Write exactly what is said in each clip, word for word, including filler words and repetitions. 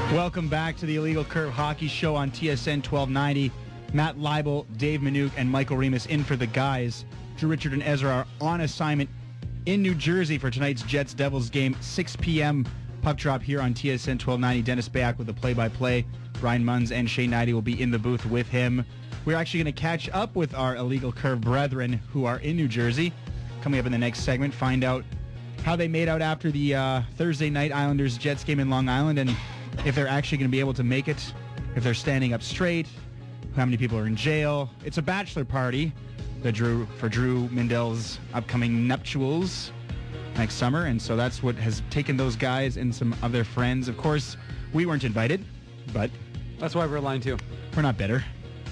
Welcome back to the Illegal Curve Hockey Show on T S N twelve ninety. Matt Leibel, Dave Minuk, and Michael Remus in for the guys. Drew Richard and Ezra are on assignment in New Jersey for tonight's Jets-Devils game. six p.m. puck drop here on T S N twelve ninety. Dennis Bayak with the play-by-play. Brian Munns and Shane Knighty will be in the booth with him. We're actually going to catch up with our Illegal Curve brethren who are in New Jersey. Coming up in the next segment, find out how they made out after the uh, Thursday night Islanders-Jets game in Long Island, and if they're actually going to be able to make it, if they're standing up straight, how many people are in jail. It's a bachelor party that Drew for Drew Mindell's upcoming nuptials next summer, and so that's what has taken those guys and some of their friends. Of course, we weren't invited, but that's why we're aligned too. We're not bitter.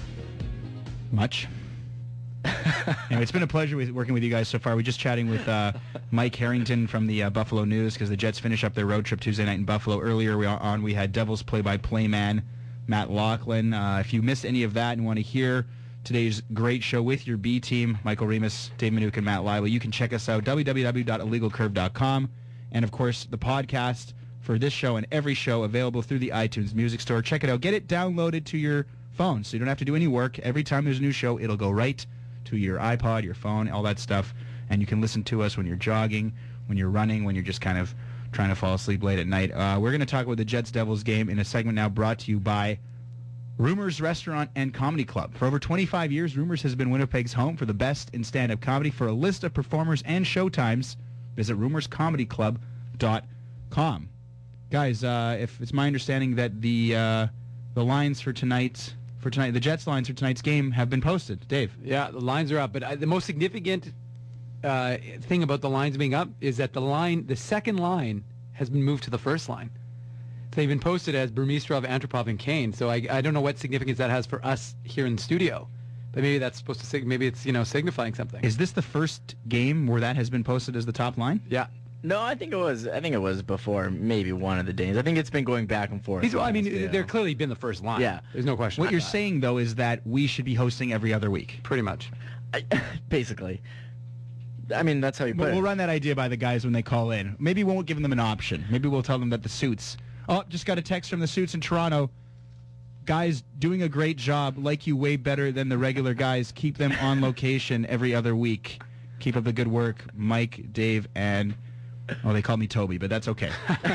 Much. Anyway, it's been a pleasure with, working with you guys so far. We're just chatting with uh, Mike Harrington from the uh, Buffalo News because the Jets finish up their road trip Tuesday night in Buffalo. Earlier we are on, we had Devils play-by-play man Matt Laughlin. Uh, if you missed any of that and want to hear today's great show with your B team, Michael Remus, Dave Minuk, and Matt Leibel, you can check us out, w w w dot illegal curve dot com. And, of course, the podcast for this show and every show available through the iTunes Music Store. Check it out. Get it downloaded to your phone so you don't have to do any work. Every time there's a new show, it'll go right to your iPod, your phone, all that stuff. And you can listen to us when you're jogging, when you're running, when you're just kind of trying to fall asleep late at night. Uh, we're going to talk about the Jets-Devils game in a segment now brought to you by Rumors Restaurant and Comedy Club. For over twenty-five years, Rumors has been Winnipeg's home for the best in stand-up comedy. For a list of performers and showtimes, visit rumors comedy club dot com. Guys, uh, if it's my understanding that the uh, the lines for tonight, for tonight, the Jets lines for tonight's game have been posted. Dave? Yeah, the lines are up, but uh, the most significant uh, thing about the lines being up is that the line, the second line, has been moved to the first line. They've been posted as Burmistrov, Antropov, and Kane. So I, I don't know what significance that has for us here in the studio, but maybe that's supposed to sig- maybe it's you know signifying something. Is this the first game where that has been posted as the top line? Yeah. No, I think it was. I think it was before maybe one of the days. I think it's been going back and forth. He's, well, I mean, yeah. they're clearly been the first line. Yeah, there's no question. What you're that. saying though is that we should be hosting every other week. Pretty much. I, basically. I mean, that's how you put we'll, it. We'll run that idea by the guys when they call in. Maybe we won't give them an option. Maybe we'll tell them that the suits. Oh, just got a text from the suits in Toronto. Guys doing a great job. Like you way better than the regular guys. Keep them on location every other week. Keep up the good work, Mike, Dave, and... Oh, they call me Toby, but that's okay.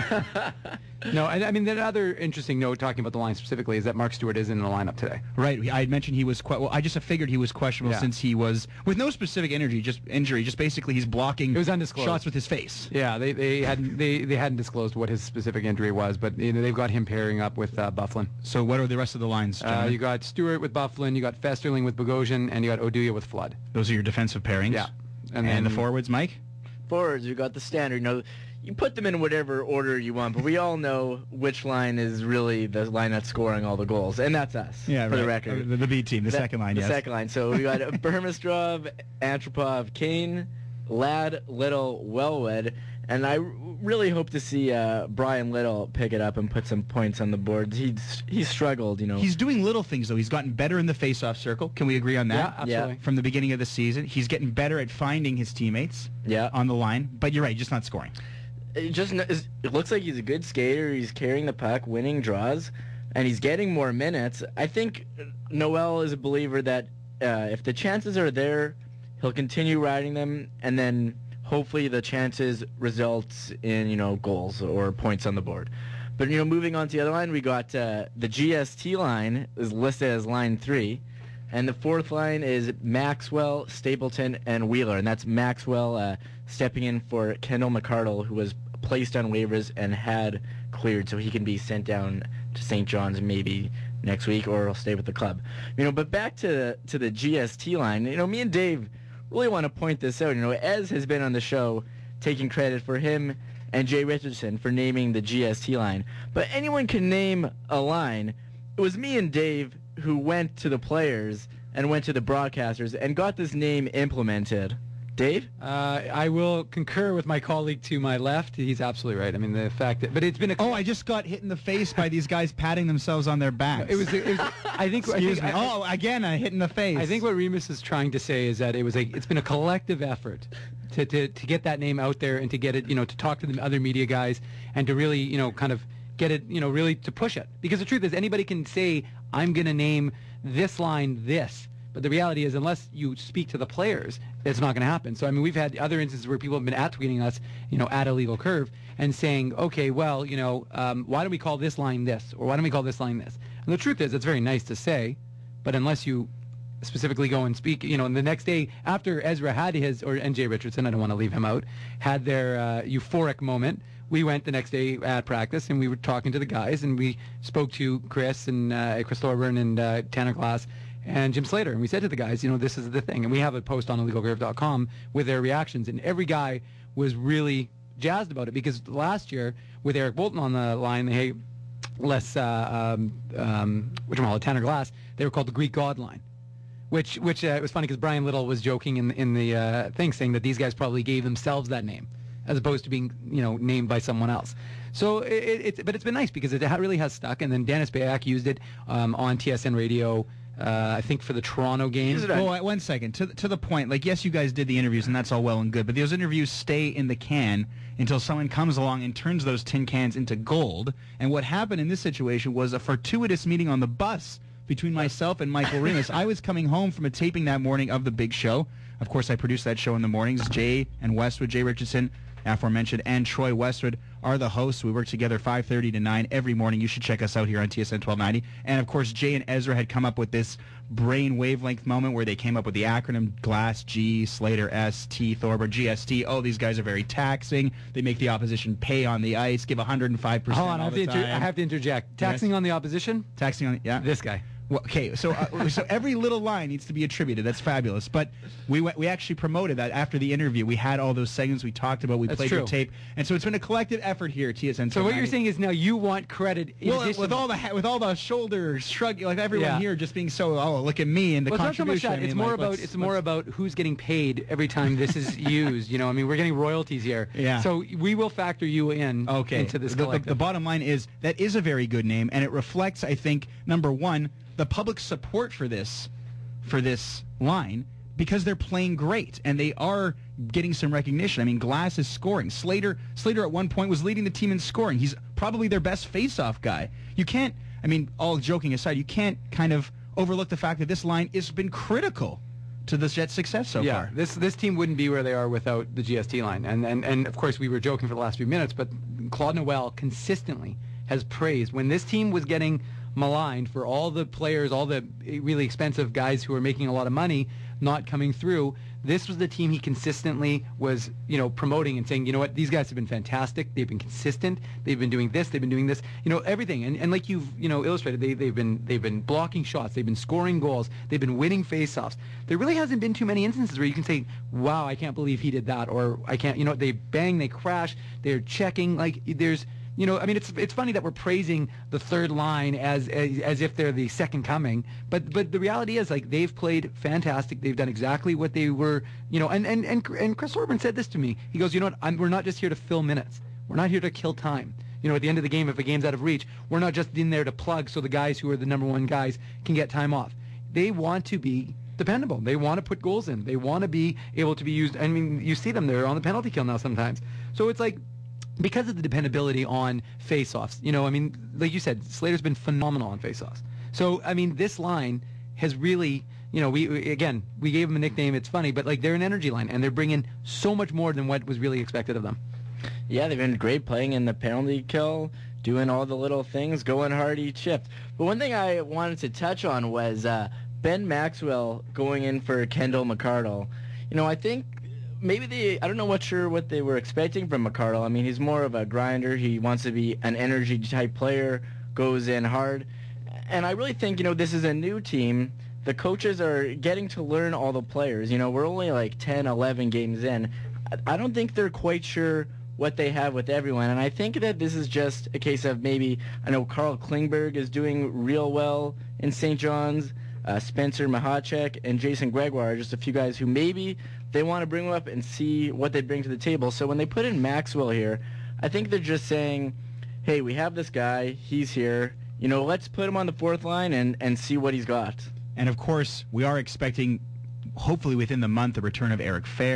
No, I, I mean, the other interesting note, talking about the line specifically, is that Mark Stewart is in the lineup today. Right. I had mentioned he was... Que- well, I just figured he was questionable yeah. since he was... With no specific injury, just injury, just basically he's blocking it was undisclosed. shots with his face. Yeah, they they hadn't they, they hadn't disclosed what his specific injury was, but you know, they've got him pairing up with uh, Bufflin. So what are the rest of the lines, uh, You got Stewart with Bufflin, you got Festerling with Bogosian, and you got Oduya with Flood. Those are your defensive pairings? Yeah. And, and then the forwards, Mike? Forwards, you got the standard. You know, you put them in whatever order you want, but we all know which line is really the line that's scoring all the goals, and that's us. Yeah, for right. the record. Uh, the, the B team, the that, second line. The yes. second line. So we got Burmistrov, Antropov, Kane, Ladd, Little, Wellwood, and I really hope to see uh, Brian Little pick it up and put some points on the board. He's he's struggled, you know. He's doing little things though. He's gotten better in the face-off circle. Can we agree on that? Yeah, absolutely. Yeah. From the beginning of the season, he's getting better at finding his teammates. Yeah. On the line, but you're right, just not scoring. It just it looks like he's a good skater. He's carrying the puck, winning draws, and he's getting more minutes. I think Noel is a believer that uh, if the chances are there, he'll continue riding them, and then hopefully the chances results in you know goals or points on the board. But you know, moving on to the other line, we got uh, the G S T line is listed as line three, and the fourth line is Maxwell, Stapleton, and Wheeler, and that's Maxwell uh, stepping in for Kendall McCardle, who was placed on waivers and had cleared, so he can be sent down to Saint John's maybe next week, or he'll stay with the club. You know, but back to to the G S T line. You know, me and Dave really want to point this out. You know, Ez has been on the show taking credit for him and Jay Richardson for naming the G S T line. But anyone can name a line. It was me and Dave who went to the players and went to the broadcasters and got this name implemented. Dave? Uh, I will concur with my colleague to my left. He's absolutely right. I mean, the fact that, but it's been a. Oh, I just got hit in the face by these guys patting themselves on their backs. It was. It was I think. Excuse I think, me. I, oh, again, a hit in the face. I think what Remus is trying to say is that it was a. It's been a collective effort to, to to get that name out there and to get it, you know, to talk to the other media guys and to really, you know, kind of get it, you know, really to push it. Because the truth is, anybody can say, I'm going to name this line this. But the reality is, unless you speak to the players, it's not going to happen. So, I mean, we've had other instances where people have been at-tweeting us, you know, at Illegal Curve, and saying, okay, well, you know, um, why don't we call this line this? Or why don't we call this line this? And the truth is, it's very nice to say, but unless you specifically go and speak, you know, and the next day after Ezra had his, or N J Richardson, I don't want to leave him out, had their uh, euphoric moment, we went the next day at practice and we were talking to the guys and we spoke to Chris and uh, Chris Thorburn and uh, Tanner Glass and Jim Slater, and we said to the guys, you know, this is the thing, and we have a post on illegal curve dot com with their reactions, and every guy was really jazzed about it, because last year with Eric Bolton on the line, they less uh, um, um, which one, Tanner Glass, they were called the Greek God line, which which uh, was funny because Brian Little was joking in in the uh, thing, saying that these guys probably gave themselves that name as opposed to being, you know, named by someone else. So it, it's but it's been nice because it ha- really has stuck, and then Dennis Bayak used it um, on T S N radio. Uh, I think for the Toronto game. Well, one second. To to the point, like, yes, you guys did the interviews, and that's all well and good, but those interviews stay in the can until someone comes along and turns those tin cans into gold. And what happened in this situation was a fortuitous meeting on the bus between myself and Michael Remus. I was coming home from a taping that morning of The Big Show. Of course, I produced that show in the mornings. Jay and Westwood, Jay Richardson, aforementioned, and Troy Westwood are the hosts. We work together five thirty to nine every morning. You should check us out here on T S N twelve ninety. And, of course, Jay and Ezra had come up with this brain wavelength moment where they came up with the acronym GLASS, G, Slater, S, T, Thorburn, G S T. Oh, these guys are very taxing. They make the opposition pay on the ice, give one hundred five percent Hold on, I all have, the to inter- time. I have to interject. Taxing Yes. on the opposition? Taxing on, yeah. This guy. Well, okay, so uh, so every little line needs to be attributed. That's fabulous. But we went, we actually promoted that after the interview. We had all those segments we talked about. We That's played true. your tape, and so it's been a collective effort here at T S N. So what you're saying is now you want credit in well, addition with all the ha- with all the shoulder shrug, like everyone Yeah. here just being so, oh, look at me and the well, it's not so much contribution. that. I mean, It's more like, about let's- it's more let's- about who's getting paid every time this is used. You know, I mean, we're getting royalties here. Yeah. So we will factor you in okay. into this the, the, collective. the bottom line is that is a very good name, and it reflects, I think, number one, the public support for this for this line, because they're playing great and they are getting some recognition. I mean, Glass is scoring. Slater Slater at one point was leading the team in scoring. He's probably their best face-off guy. You can't, I mean, all joking aside, you can't kind of overlook the fact that this line has been critical to the Jets' success so yeah, far. this this team wouldn't be where they are without the G S T line. And, and and of course we were joking for the last few minutes, but Claude Noel consistently has praised when this team was getting maligned for all the players, all the really expensive guys who are making a lot of money not coming through. This was the team he consistently was, you know, promoting and saying, you know what, these guys have been fantastic. They've been consistent. They've been doing this. They've been doing this. You know, everything. And, and like you've, you know, illustrated, they, they've been they've been blocking shots. They've been scoring goals. They've been winning faceoffs. There really hasn't been too many instances where you can say, wow, I can't believe he did that, or I can't. You know, they bang, they crash, they're checking. Like there's. You know, I mean, it's it's funny that we're praising the third line as, as as if they're the second coming, but but the reality is, like, they've played fantastic. They've done exactly what they were, you know, and and and, and Chris Thorburn said this to me. He goes, you know what, I'm, we're not just here to fill minutes. We're not here to kill time. You know, at the end of the game, if a game's out of reach, we're not just in there to plug so the guys who are the number one guys can get time off. They want to be dependable. They want to put goals in. They want to be able to be used. I mean, you see them. They're on the penalty kill now sometimes. So it's like, because of the dependability on face-offs, you know, I mean, like you said, Slater's been phenomenal on face-offs. So, I mean, this line has really, you know, we, we again, we gave them a nickname. It's funny, but, like, they're an energy line, and they're bringing so much more than what was really expected of them. Yeah, they've been great playing in the penalty kill, doing all the little things, going hard each shift. But one thing I wanted to touch on was uh, Ben Maxwell going in for Kendall McArdle. You know, I think maybe they, I don't know what sure what they were expecting from McArdle. I mean, he's more of a grinder. He wants to be an energy type player, goes in hard. And I really think, you know, this is a new team. The coaches are getting to learn all the players. You know, we're only like ten, eleven games in. I don't think they're quite sure what they have with everyone. And I think that this is just a case of maybe, I know Carl Klingberg is doing real well in Saint John's. Uh, Spencer Mahacek and Jason Gregoire are just a few guys who maybe they want to bring them up and see what they bring to the table. So when they put in Maxwell here, I think they're just saying, hey, we have this guy. He's here. You know, let's put him on the fourth line and, and see what he's got. And, of course, we are expecting, hopefully within the month, the return of Eric Fair.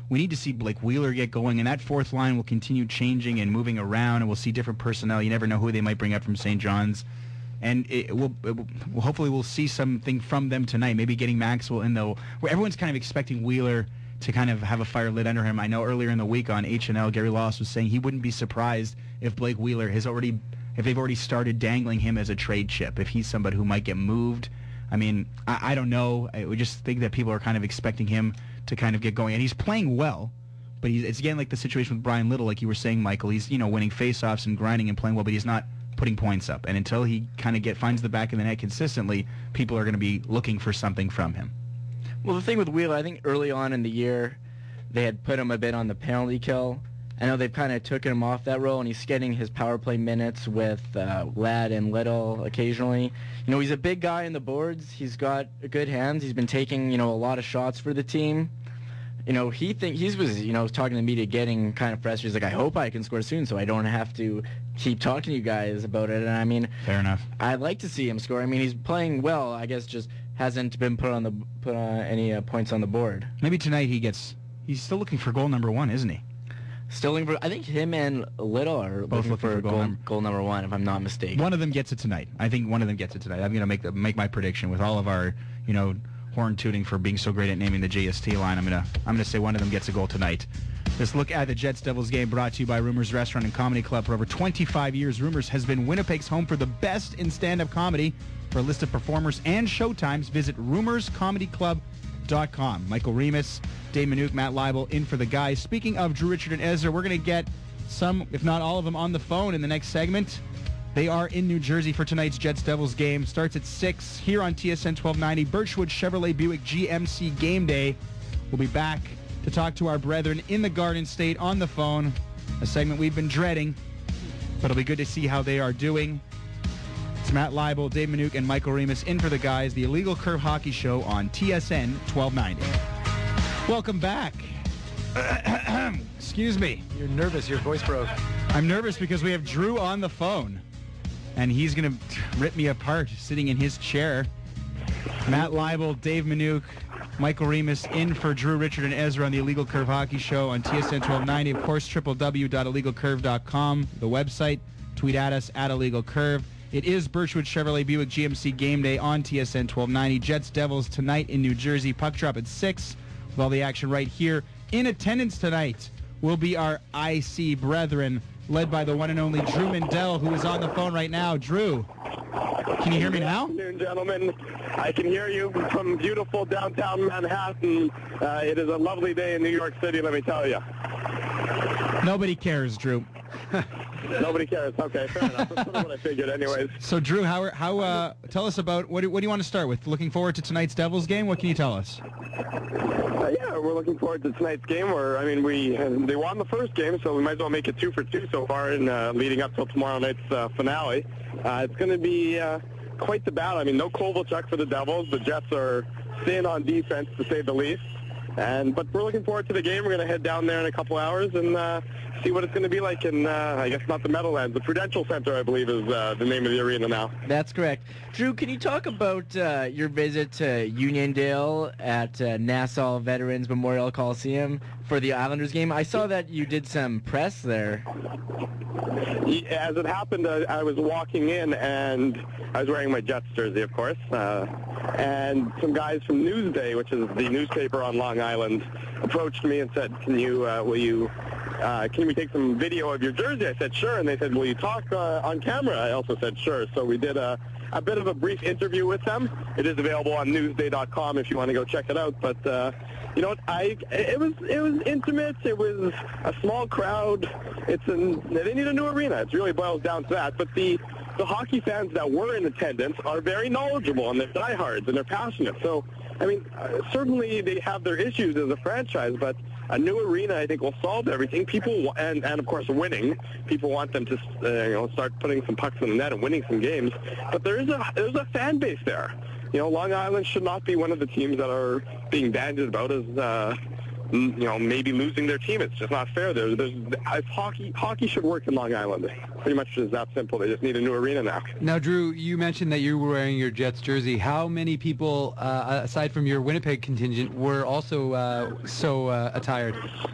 we need to see Blake Wheeler get going, and that fourth line will continue changing and moving around, and we'll see different personnel. You never know who they might bring up from Saint John's. And it will, it will, well, hopefully we'll see something from them tonight, maybe getting Maxwell in, though, where everyone's kind of expecting Wheeler to kind of have a fire lit under him. I know earlier in the week on H and L, Gary Lawless was saying he wouldn't be surprised if Blake Wheeler has already, if they've already started dangling him as a trade chip, if he's somebody who might get moved. I mean, I, I don't know. I would just think that people are kind of expecting him to kind of get going. And he's playing well, but he's, it's again like the situation with Brian Little, like you were saying, Michael. He's, you know, winning faceoffs and grinding and playing well, but he's not putting points up. And until he kind of get finds the back of the net consistently, people are going to be looking for something from him. Well, the thing with Wheeler, I think early on in the year, they had put him a bit on the penalty kill. I know they've kind of taken him off that role, and he's getting his power play minutes with uh, Ladd and Little occasionally. You know, he's a big guy in the boards. He's got good hands. He's been taking, you know, a lot of shots for the team. You know, he think he was, you know, talking to the media, getting kind of frustrated. He's like, I hope I can score soon so I don't have to keep talking to you guys about it. And I mean, fair enough. I'd like to see him score. I mean, he's playing well. I guess just hasn't been put on the put on any uh, points on the board. Maybe tonight he gets. He's still looking for goal number one, isn't he? Still looking for. I think him and Little are both looking, looking for, for goal, goal, num- goal number one, if I'm not mistaken. One of them gets it tonight. I think one of them gets it tonight. I'm going to make the, make my prediction with all of our, you know, horn tooting for being so great at naming the J S T line. I'm gonna I'm gonna say one of them gets a goal tonight. This look at the Jets Devils game brought to you by Rumors Restaurant and Comedy Club. For over twenty-five years, Rumors has been Winnipeg's home for the best in stand-up comedy. For a list of performers and showtimes, visit rumors comedy club dot com. Michael Remus, Dave Minuk, Matt Leibel in for the guys. Speaking of Drew, Richard, and Ezra, we're going to get some, if not all of them, on the phone in the next segment. They are in New Jersey for tonight's Jets-Devils game. Starts at six here on T S N twelve ninety. Birchwood Chevrolet Buick G M C Game Day. We'll be back to talk to our brethren in the Garden State on the phone, a segment we've been dreading, but it'll be good to see how they are doing. It's Matt Leibel, Dave Minuk, and Michael Remus in for the guys, the Illegal Curve Hockey Show on T S N twelve ninety. Welcome back. Excuse me. You're nervous. Your voice broke. I'm nervous because we have Drew on the phone, and he's going to rip me apart sitting in his chair. Matt Leibel, Dave Minuk, Michael Remus in for Drew, Richard, and Ezra on the Illegal Curve Hockey Show on T S N twelve ninety. Of course, w w w dot illegal curve dot com, the website. Tweet at us, at Illegal Curve. It is Birchwood Chevrolet Buick G M C Game Day on T S N twelve ninety. Jets Devils tonight in New Jersey. Puck drop at six with all the action right here. In attendance tonight will be our I C brethren, led by the one and only Drew Mindell, who is on the phone right now. Drew, can you hear me now? Good afternoon, gentlemen. I can hear you from beautiful downtown Manhattan. Uh, it is a lovely day in New York City, let me tell you. Nobody cares, Drew. Nobody cares. Okay, fair enough. That's sort of what I figured anyways. So, Drew, how, how uh, tell us about, what do, what do you want to start with? Looking forward to tonight's Devils game? What can you tell us? Uh, yeah, we're looking forward to tonight's game. Where I mean, we they won the first game, so we might as well make it two for two so far in uh, leading up till tomorrow night's uh, finale. Uh, it's going to be uh, quite the battle. I mean, no Kovalchuk for the Devils. The Jets are thin on defense, to say the least. And but we're looking forward to the game. We're going to head down there in a couple hours and uh, see what it's going to be like in, uh, I guess not the Meadowlands, the Prudential Center, I believe, is uh, the name of the arena now. That's correct. Drew, can you talk about uh, your visit to Uniondale at uh, Nassau Veterans Memorial Coliseum for the Islanders game? I saw that you did some press there. As it happened, uh, I was walking in, and I was wearing my Jets jersey, of course, uh, and some guys from Newsday, which is the newspaper on Long Island, approached me and said, "Can you, uh, will you, uh, can we take some video of your jersey?" I said, "Sure," and they said, "Will you talk uh, on camera?" I also said, "Sure." So we did a, a bit of a brief interview with them. It is available on newsday dot com if you want to go check it out. But uh, you know, I it was it was intimate. It was a small crowd. It's an they need a new arena. It really boils down to that. But the the hockey fans that were in attendance are very knowledgeable, and they're diehards, and they're passionate. So, I mean, uh, certainly they have their issues as a franchise, but a new arena, I think, will solve everything. People, and, and of course, winning. People want them to, uh, you know, start putting some pucks in the net and winning some games. But there is a there's a fan base there. You know, Long Island should not be one of the teams that are being bandied about as uh, mm, you know, maybe losing their team. It's just not fair. There's, there's, if hockey, hockey should work in Long Island. Pretty much is that simple. They just need a new arena now. Now, Drew, you mentioned that you were wearing your Jets jersey. How many people, uh, aside from your Winnipeg contingent, were also uh, so uh, attired?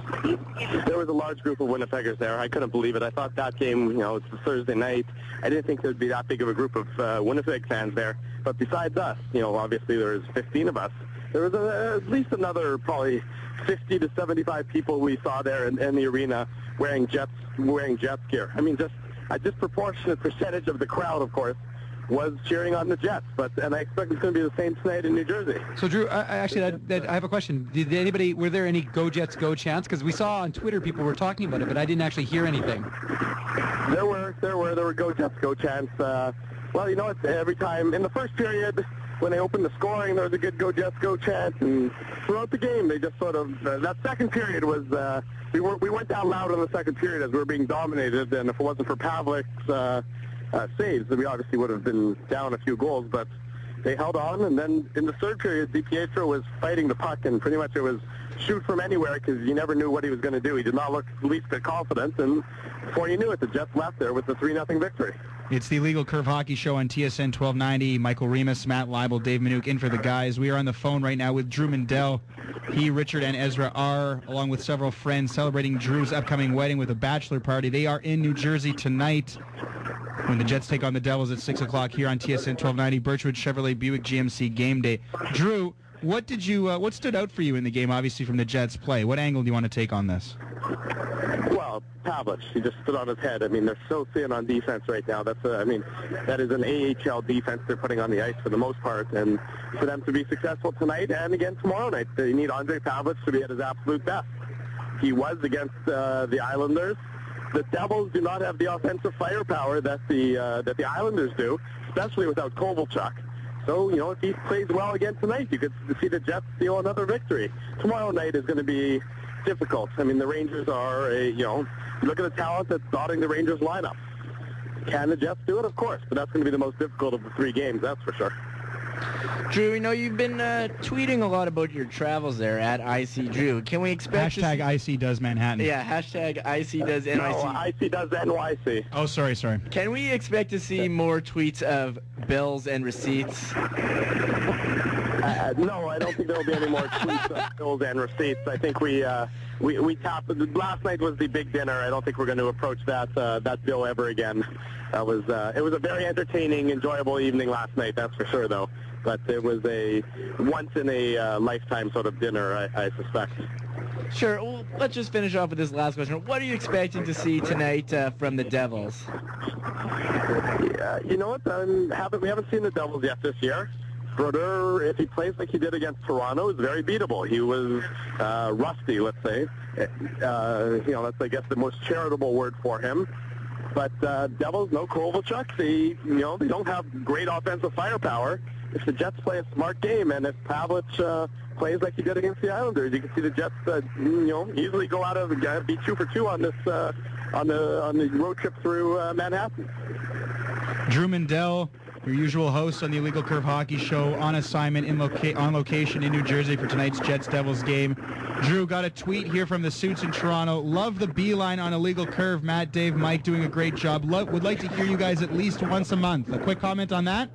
There was a large group of Winnipeggers there. I couldn't believe it. I thought that game, you know, it's a Thursday night. I didn't think there'd be that big of a group of uh, Winnipeg fans there. But besides us, you know, obviously there was fifteen of us. There was a, at least another probably fifty to seventy-five people we saw there in, in the arena wearing Jets wearing Jets gear. I mean, just a disproportionate percentage of the crowd, of course, was cheering on the Jets. But and I expect it's going to be the same tonight in New Jersey. So, Drew, I, I actually, that, that, I have a question. Did anybody, were there any Go Jets Go chants? Because we saw on Twitter people were talking about it, but I didn't actually hear anything. There were, there were, there were Go Jets Go chants. Uh, well, you know, it's every time in the first period, when they opened the scoring, there was a good Go Jets Go chant, and throughout the game, they just sort of, uh, that second period was, uh, we, were, we went down loud in the second period as we were being dominated, and if it wasn't for Pavlik's uh, uh, saves, then we obviously would have been down a few goals, but they held on, and then in the third period, DiPietro was fighting the puck, and pretty much it was shoot from anywhere because you never knew what he was going to do. He did not look the least bit confident, and before you knew it, the Jets left there with the three nothing victory. It's the Illegal Curve Hockey Show on T S N twelve ninety. Michael Remus, Matt Leibel, Dave Minuk in for the guys. We are on the phone right now with Drew Mindell. He, Richard, and Ezra are, along with several friends, celebrating Drew's upcoming wedding with a bachelor party. They are in New Jersey tonight when the Jets take on the Devils at six o'clock here on T S N twelve ninety. Birchwood Chevrolet Buick G M C game day. Drew, what did you? Uh, what stood out for you in the game, obviously, from the Jets' play? What angle do you want to take on this? Well, Pavlich, he just stood on his head. I mean, they're so thin on defense right now. That's a, I mean, that is an A H L defense they're putting on the ice for the most part. And for them to be successful tonight and again tomorrow night, they need Andre Pavlich to be at his absolute best. He was against uh, the Islanders. The Devils do not have the offensive firepower that the uh, that the Islanders do, especially without Kovalchuk. So, you know, if he plays well again tonight, you could see the Jets steal another victory. Tomorrow night is going to be difficult. I mean, the Rangers are, a, you know, look at the talent that's dotting the Rangers lineup. Can the Jets do it? Of course, but that's going to be the most difficult of the three games, that's for sure. Drew, you know, you've been uh, tweeting a lot about your travels there at I C Drew. Can we expect Hashtag I C does Manhattan. Yeah, hashtag I C does N Y C. No, I C does N Y C. Oh, sorry, sorry. Can we expect to see more tweets of bills and receipts? Uh, no, I don't think there will be any more tweets of bills and receipts. I think we uh, we we tapped. Last night was the big dinner. I don't think we're going to approach that uh, that bill ever again. That was uh, it was a very entertaining, enjoyable evening last night. That's for sure, though. But it was a once in a uh, lifetime sort of dinner, I, I suspect. Sure. Well, let's just finish off with this last question. What are you expecting to see tonight uh, from the Devils? Yeah, you know what? Um, haven't we haven't seen the Devils yet this year. Brodeur, if he plays like he did against Toronto, is very beatable. He was uh, rusty, let's say. Uh, you know, that's, I guess, the most charitable word for him. But uh, Devils, no Kovalchuk. They, you know, they don't have great offensive firepower. If the Jets play a smart game, and if Pavlich uh, plays like he did against the Islanders, you can see the Jets, uh, you know, easily go out of uh, be two for two on this uh, on the on the road trip through uh, Manhattan. Drew Mindell, your usual host on the Illegal Curve Hockey Show, on assignment in loca- on location in New Jersey for tonight's Jets-Devils game. Drew, got a tweet here from the Suits in Toronto. Love the beeline on Illegal Curve. Matt, Dave, Mike doing a great job. Lo- would like to hear you guys at least once a month. A quick comment on that?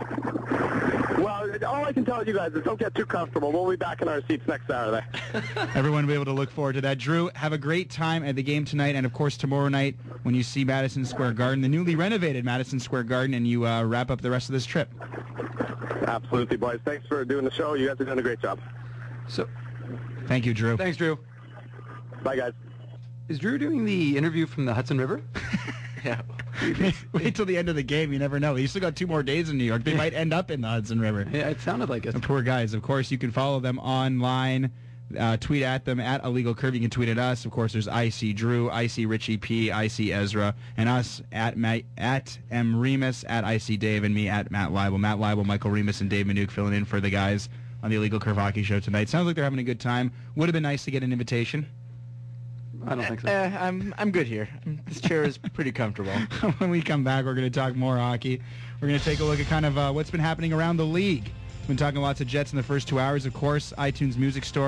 Well, all I can tell you guys is don't get too comfortable. We'll be back in our seats next Saturday. Everyone will be able to look forward to that. Drew, have a great time at the game tonight and, of course, tomorrow night when you see Madison Square Garden, the newly renovated Madison Square Garden, and you uh, wrap up the rest of this trip. Absolutely, boys. Thanks for doing the show. You guys are doing a great job. So, Thank you, Drew. thanks, Drew. Bye, guys. Is Drew doing the interview from the Hudson River? Yeah. Wait till the end of the game. You never know. You still got two more days in New York. They might end up in the Hudson River. Yeah, it sounded like it. The poor guys. Of course, you can follow them online. Uh, tweet at them at Illegal Curve. You can tweet at us. Of course, there's I C Drew, I C Richie P, I C Ezra, and us at Ma- at M Remus, at I C Dave, and me at Matt Leibel. Matt Leibel, Michael Remus, and Dave Minuk filling in for the guys on the Illegal Curve Hockey Show tonight. Sounds like they're having a good time. Would have been nice to get an invitation. I don't think so. Uh, I'm I'm good here. This chair is pretty comfortable. When we come back, we're going to talk more hockey. We're going to take a look at kind of uh, what's been happening around the league. We've been talking lots of Jets in the first two hours, of course. iTunes Music Store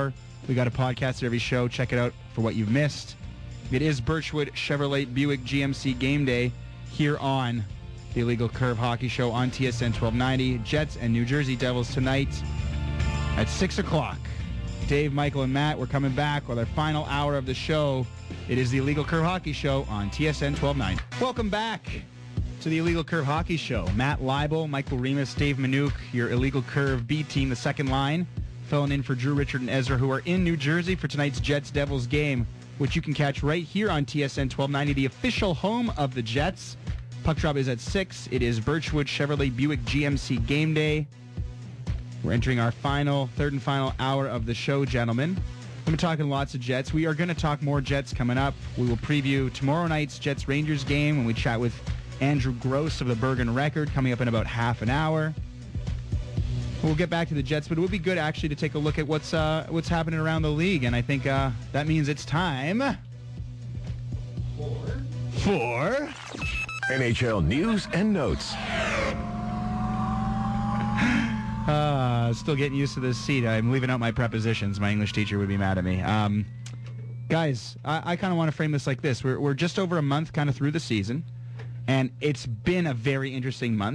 We got a podcast at every show. Check it out for what you've missed. It is Birchwood Chevrolet Buick G M C Game Day here on the Illegal Curve Hockey Show on T S N twelve ninety. Jets and New Jersey Devils tonight at six o'clock. Dave, Michael, and Matt, we're coming back with our final hour of the show. It is the Illegal Curve Hockey Show on T S N twelve ninety. Welcome back to the Illegal Curve Hockey Show. Matt Leibel, Michael Remus, Dave Minuk, your Illegal Curve B team, the second line, filling in for Drew, Richard, and Ezra, who are in New Jersey for tonight's Jets-Devils game, which you can catch right here on T S N twelve ninety, the official home of the Jets. Puck drop is at six. It is Birchwood Chevrolet Buick G M C Game Day. We're entering our final, third and final hour of the show, gentlemen. We've been talking lots of Jets. We are going to talk more Jets coming up. We will preview tomorrow night's Jets-Rangers game when we chat with Andrew Gross of the Bergen Record coming up in about half an hour. We'll get back to the Jets, but it would be good actually to take a look at what's uh, what's happening around the league, and I think uh, that means it's time for, for N H L News and Notes. Uh, still getting used to this seat. I'm leaving out my prepositions. My English teacher would be mad at me. Um, guys, I, I kind of want to frame this like this. We're, we're just over a month kind of through the season, and it's been a very interesting month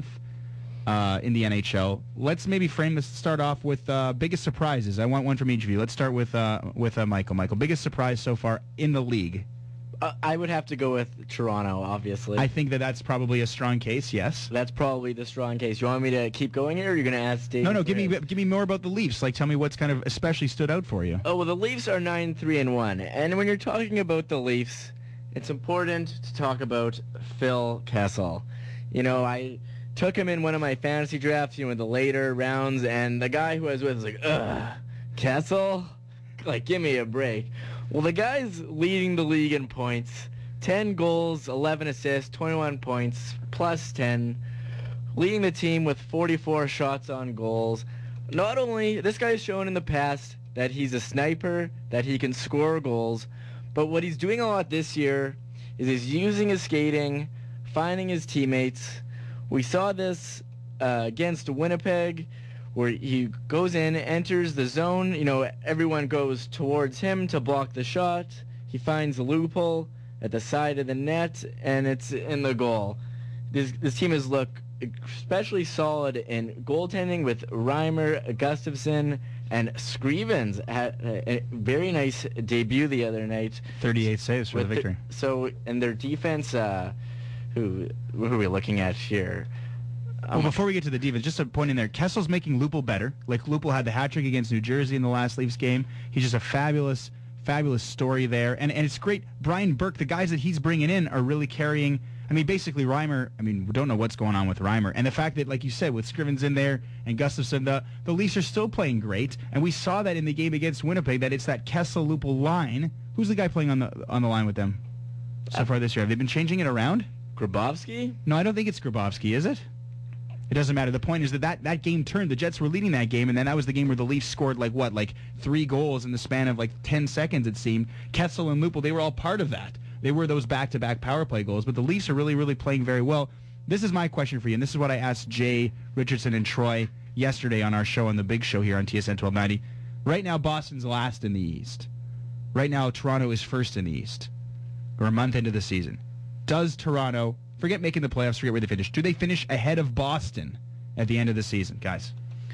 uh, in the N H L. Let's maybe frame this, start off with uh, biggest surprises. I want one from each of you. Let's start with, uh, with uh, Michael. Michael, biggest surprise so far in the league? Uh, I would have to go with Toronto, obviously. I think that that's probably a strong case, yes. That's probably the strong case. You want me to keep going here, or are you going to ask Dave? No, no, give me give me more about the Leafs. Like, tell me what's kind of especially stood out for you. Oh, well, the Leafs are nine three and one. And when you're talking about the Leafs, it's important to talk about Phil Kessel. You know, I took him in one of my fantasy drafts, you know, in the later rounds, and the guy who I was with was like, ugh, Kessel? Like, give me a break. Well, the guy's leading the league in points. ten goals, eleven assists, twenty-one points, plus ten. Leading the team with forty-four shots on goals. Not only, this guy's shown in the past that he's a sniper, that he can score goals, but what he's doing a lot this year is he's using his skating, finding his teammates. We saw this uh, against Winnipeg, where he goes in, enters the zone, you know, everyone goes towards him to block the shot. He finds a loophole at the side of the net, and it's in the goal. This this team has looked especially solid in goaltending with Reimer, Gustafsson, and Scrivens had a very nice debut the other night. thirty-eight saves for the With victory. The, so, and their defense, uh, who, who are we looking at here? Well, before we get to the defense, just a point in there. Kessel's making Lupul better. Like, Lupul had the hat trick against New Jersey in the last Leafs game. He's just a fabulous, fabulous story there. And and it's great. Brian Burke, the guys that he's bringing in are really carrying. I mean, basically, Reimer, I mean, we don't know what's going on with Reimer. And the fact that, like you said, with Scrivens in there and Gustafsson, the, the Leafs are still playing great. And we saw that in the game against Winnipeg, that it's that Kessel-Lupul line. Who's the guy playing on the on the line with them so far this year? Have they been changing it around? Grabowski? No, I don't think it's Grabowski, is it? It doesn't matter. The point is that, that that game turned. The Jets were leading that game, and then that was the game where the Leafs scored, like, what, like three goals in the span of, like, ten seconds, it seemed. Kessel and Lupul, they were all part of that. They were those back-to-back power play goals, but the Leafs are really, really playing very well. This is my question for you, and this is what I asked Jay Richardson and Troy yesterday on our show, on the big show here on T S N twelve ninety. Right now, Boston's last in the East. Right now, Toronto is first in the East. We're a month into the season. Does Toronto... Forget making the playoffs, forget where they finish. Do they finish ahead of Boston at the end of the season, guys?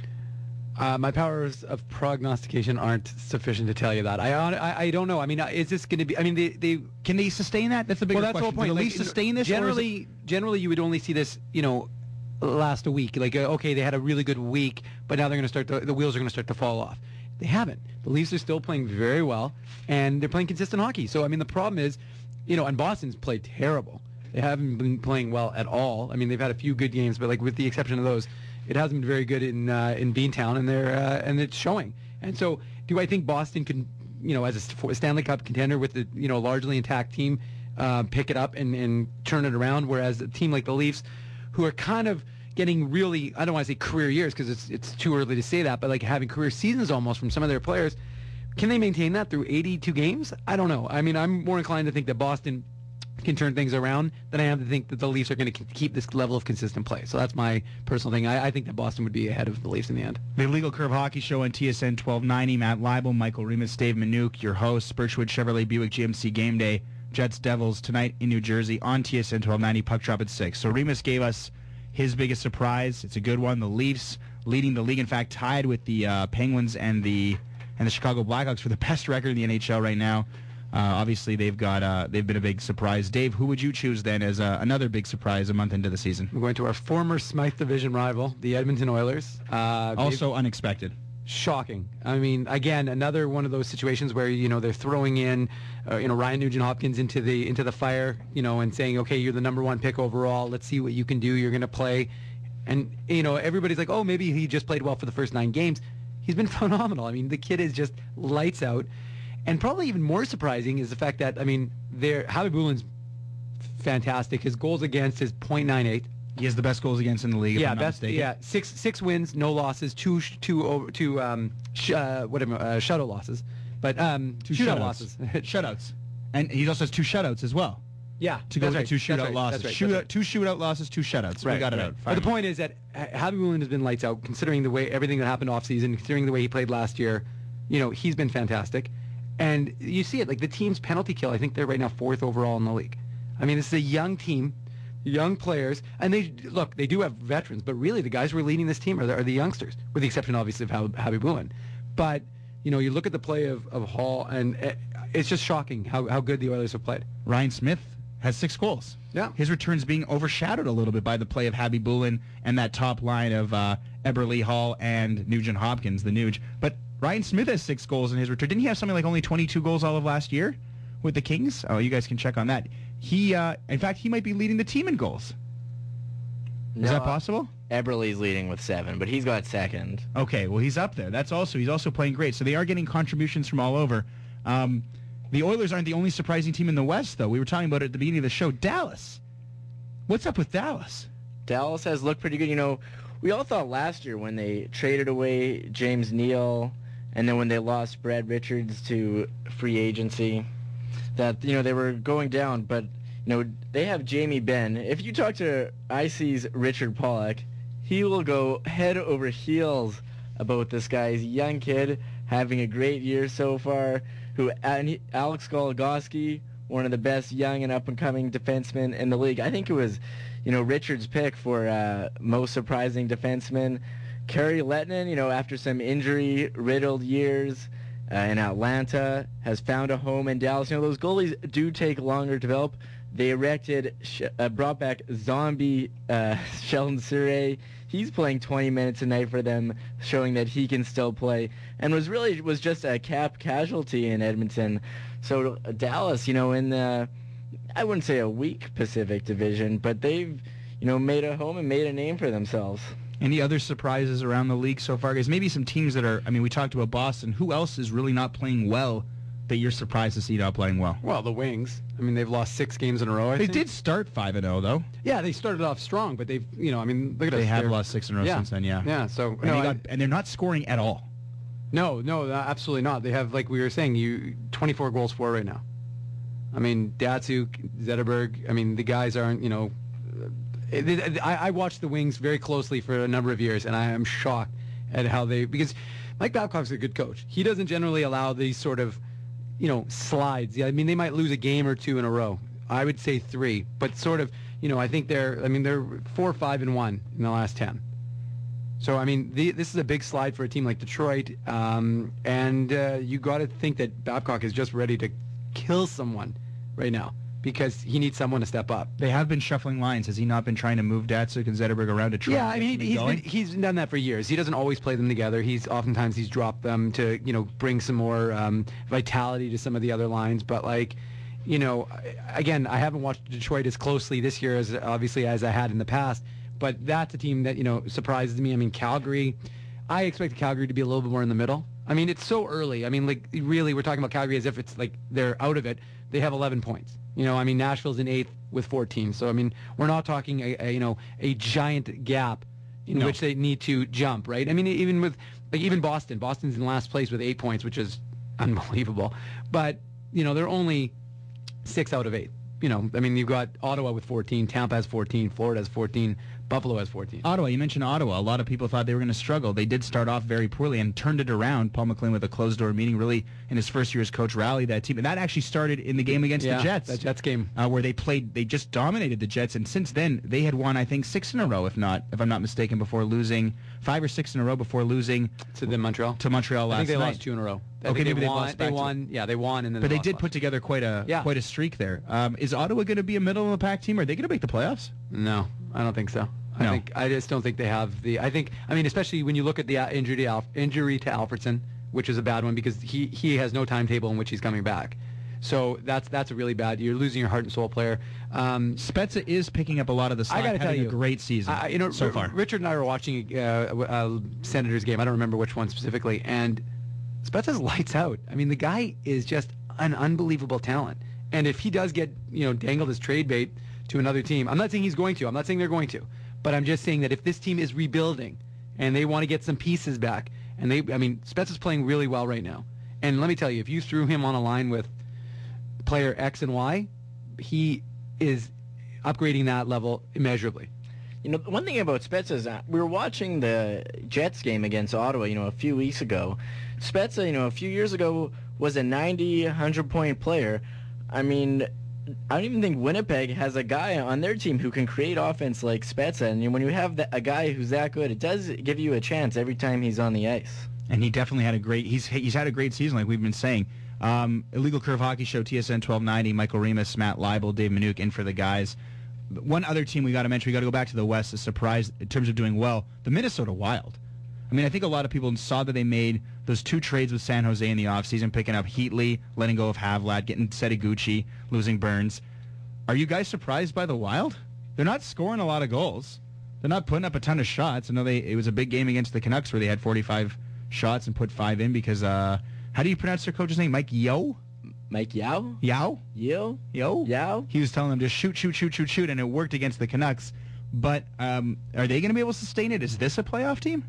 Uh, my powers of prognostication aren't sufficient to tell you that. I I, I don't know. I mean, uh, is this going to be... I mean, they, they... Can they sustain that? That's the bigger well, that's question. the whole point. Do the Like, Leafs sustain this? Generally, or is it... generally, you would only see this, you know, last a week. Like, uh, okay, they had a really good week, but now they're going to start... To, the wheels are going to start to fall off. They haven't. The Leafs are still playing very well, and they're playing consistent hockey. So, I mean, the problem is, you know, and Boston's played terrible. They haven't been playing well at all. I mean, they've had a few good games, but like with the exception of those, it hasn't been very good in uh, in Beantown, and they're uh, and it's showing. And so, do I think Boston can, you know, as a Stanley Cup contender with the you know largely intact team, uh, pick it up and, and turn it around? Whereas a team like the Leafs, who are kind of getting really, I don't want to say career years because it's it's too early to say that, but like having career seasons almost from some of their players, can they maintain that through eighty-two games? I don't know. I mean, I'm more inclined to think that Boston can turn things around than I am to think that the Leafs are going to keep this level of consistent play. So that's my personal thing. I, I think that Boston would be ahead of the Leafs in the end. The Legal Curve Hockey Show on T S N twelve ninety. Matt Leibel, Michael Remus, Dave Minuk, your hosts. Birchwood Chevrolet Buick G M C Game Day. Jets Devils tonight in New Jersey on T S N twelve ninety. Puck drop at six. So Remus gave us his biggest surprise. It's a good one. The Leafs leading the league. In fact, tied with the uh, Penguins and the and the Chicago Blackhawks for the best record in the N H L right now. Uh, obviously, they've got uh, they've been a big surprise. Dave, who would you choose then as uh, another big surprise a month into the season? We're going to our former Smythe Division rival, the Edmonton Oilers. Uh, also unexpected. Shocking. I mean, again, another one of those situations where you know they're throwing in, uh, you know, Ryan Nugent-Hopkins into the into the fire, you know, and saying, okay, you're the number one pick overall. Let's see what you can do. You're going to play, and you know, everybody's like, oh, maybe he just played well for the first nine games. He's been phenomenal. I mean, the kid is just lights out. And probably even more surprising is the fact that, I mean, there Javi Boulin's fantastic. His goals against is point nine eight. He has the best goals against in the league, if yeah, I'm not best, mistaken. Yeah, six six wins, no losses, two sh- two over two um sh- uh, whatever uh, shutout losses, but um Two shootout shutouts. losses. Shutouts. And he also has two shutouts as well. Yeah, To go that's with right, two that's shootout right, losses. that's right, Shootout, that's right. Two shootout losses, two shutouts. Right, we got it right. out. But the point is that H- Javi Boulin has been lights out, considering the way everything that happened off season, considering the way he played last year. You know, he's been fantastic, and you see it like the team's penalty kill. I think they're right now fourth overall in the league. I mean, this is a young team, young players, and they look. They do have veterans, but really the guys who are leading this team are the, are the youngsters, with the exception obviously of Javi Boulin. But you know, you look at the play of, of Hall, and it, it's just shocking how, how good the Oilers have played. Ryan Smith has six goals. Yeah. His return's being overshadowed a little bit by the play of Javi Boulin and that top line of uh, Eberle, Hall, and Nugent Hopkins, the Nuge. But Ryan Smith has six goals in his return. Didn't he have something like only twenty-two goals all of last year with the Kings? Oh, you guys can check on that. He, uh, in fact, he might be leading the team in goals. Is No, that possible? Eberle's leading with seven, but he's got second. Okay, well, he's up there. That's also he's also playing great. So they are getting contributions from all over. Um, the Oilers aren't the only surprising team in the West, though. We were talking about it at the beginning of the show. Dallas. What's up with Dallas? Dallas has looked pretty good. You know, we all thought last year when they traded away James Neal and then when they lost Brad Richards to free agency that, you know, they were going down. But, you know, they have Jamie Benn. If you talk to I C's Richard Pollock, he will go head over heels about this guy. He's a young kid having a great year so far. Who and he, Alex Goligoski, one of the best young and up-and-coming defensemen in the league. I think it was, you know, Richard's pick for uh, most surprising defenseman. Kerry Lettinen, you know, after some injury-riddled years uh, in Atlanta, has found a home in Dallas. You know, those goalies do take longer to develop. They erected, sh- uh, brought back zombie uh, Sheldon Surrey. He's playing twenty minutes a night for them, showing that he can still play, and was really was just a cap casualty in Edmonton. So uh, Dallas, you know, in the, I wouldn't say a weak Pacific Division, but they've, you know, made a home and made a name for themselves. Any other surprises around the league so far, guys? Maybe some teams that are, I mean, we talked about Boston. Who else is really not playing well that you're surprised to see not playing well? Well, the Wings. I mean, they've lost six games in a row. I They think. did start five and oh, though. Yeah, they started off strong, but they've, you know, I mean, look at us. They have They're- lost six in a row yeah. since then, yeah. Yeah, so And, no, they I- got, and they're not scoring at all. no, no, uh, absolutely not. They have, like we were saying, you twenty-four goals for right now. I mean, Datsuk, Zetterberg. I mean, the guys aren't, you know. uh, they- I, I watched the Wings very closely for a number of years, and I am shocked at how they because Mike Babcock's a good coach. He doesn't generally allow these sort of, you know, slides. Yeah, I mean, they might lose a game or two in a row. I would say three, but sort of, you know, I think they're, I mean, they're four, five, and one in the last ten. So, I mean, the, this is a big slide for a team like Detroit, um, and uh, you got to think that Babcock is just ready to kill someone right now because he needs someone to step up. They have been shuffling lines. Has he not been trying to move Datsuk and Zetterberg around to try Yeah, I and get mean, them he's going? been, he's done that for years. He doesn't always play them together. He's oftentimes he's dropped them to, you know, bring some more um, vitality to some of the other lines. But like, you know, I- again, I haven't watched Detroit as closely this year as obviously as I had in the past. But that's a team that, you know, surprises me. I mean, Calgary, I expected Calgary to be a little bit more in the middle. I mean, it's so early. I mean, like, really, we're talking about Calgary as if it's like they're out of it. They have eleven points. You know, I mean, Nashville's in eighth with fourteen. So, I mean, we're not talking, a, a you know, a giant gap in No. which they need to jump, right? I mean, even with, like, even Boston. Boston's in last place with eight points, which is unbelievable. But, you know, they're only six out of eight you know, I mean, you've got Ottawa with fourteen, Tampa has fourteen, Florida has fourteen, Buffalo has fourteen. Ottawa, you mentioned Ottawa. A lot of people thought they were going to struggle. They did start off very poorly and turned it around. Paul McLean with a closed-door meeting really in his first year as coach rallied that team. And that actually started in the game against yeah, the Jets. that Jets game. Uh, where they played, they just dominated the Jets. And since then, they had won, I think, six in a row, if not, if I'm not mistaken, before losing, five or six in a row before losing to the Montreal. To Montreal last I think they night. lost two in a row. I Okay, think maybe they they won. lost They back to- won. Yeah, they won, and then But they they lost did one. put together quite a Yeah. quite a streak there. Um, is Ottawa going to be a middle of the pack team? Are they going to make the playoffs? No, I don't think so. I No. think I just don't think they have the. I think I mean, especially when you look at the uh, injury to Alf, injury to Alfredson, which is a bad one because he he has no timetable in which he's coming back. So that's that's a really bad. You're losing your heart and soul player. Um, Spezza is picking up a lot of the slack. I got to tell having you, a great season I, you know, so R- far. Richard and I were watching a, uh, a Senators game. I don't remember which one specifically, and Spezza's lights out. I mean, the guy is just an unbelievable talent. And if he does get, you know, dangled as trade bait to another team, I'm not saying he's going to. I'm not saying they're going to, but I'm just saying that if this team is rebuilding and they want to get some pieces back, and they, I mean, Spezza's playing really well right now. And let me tell you, if you threw him on a line with player X and Y, he is upgrading that level immeasurably. You know, one thing about Spezza is uh, we were watching the Jets game against Ottawa, you know, a few weeks ago. Spezza, you know, a few years ago was a ninety, one hundred point player. I mean, I don't even think Winnipeg has a guy on their team who can create offense like Spezza. And when you have that, a guy who's that good, it does give you a chance every time he's on the ice. And he definitely had a great. He's he's had a great season, like we've been saying. Um, Illegal Curve Hockey Show, T S N twelve ninety, Michael Remus, Matt Leibel, Dave Minuk in for the guys. One other team we got to mention, we got to go back to the West, a surprise in terms of doing well, the Minnesota Wild. I mean, I think a lot of people saw that they made those two trades with San Jose in the offseason, picking up Heatley, letting go of Havlat, getting Setaguchi, losing Burns. Are you guys surprised by the Wild? They're not scoring a lot of goals. They're not putting up a ton of shots. I know they it was a big game against the Canucks where they had forty-five shots and put five in because, uh, how do you pronounce their coach's name? Mike Yeo? Mike Yao? Yao? Yo? Yo? Yao? He was telling them just shoot, shoot, shoot, shoot, shoot, and it worked against the Canucks. But um, are they going to be able to sustain it? Is this a playoff team?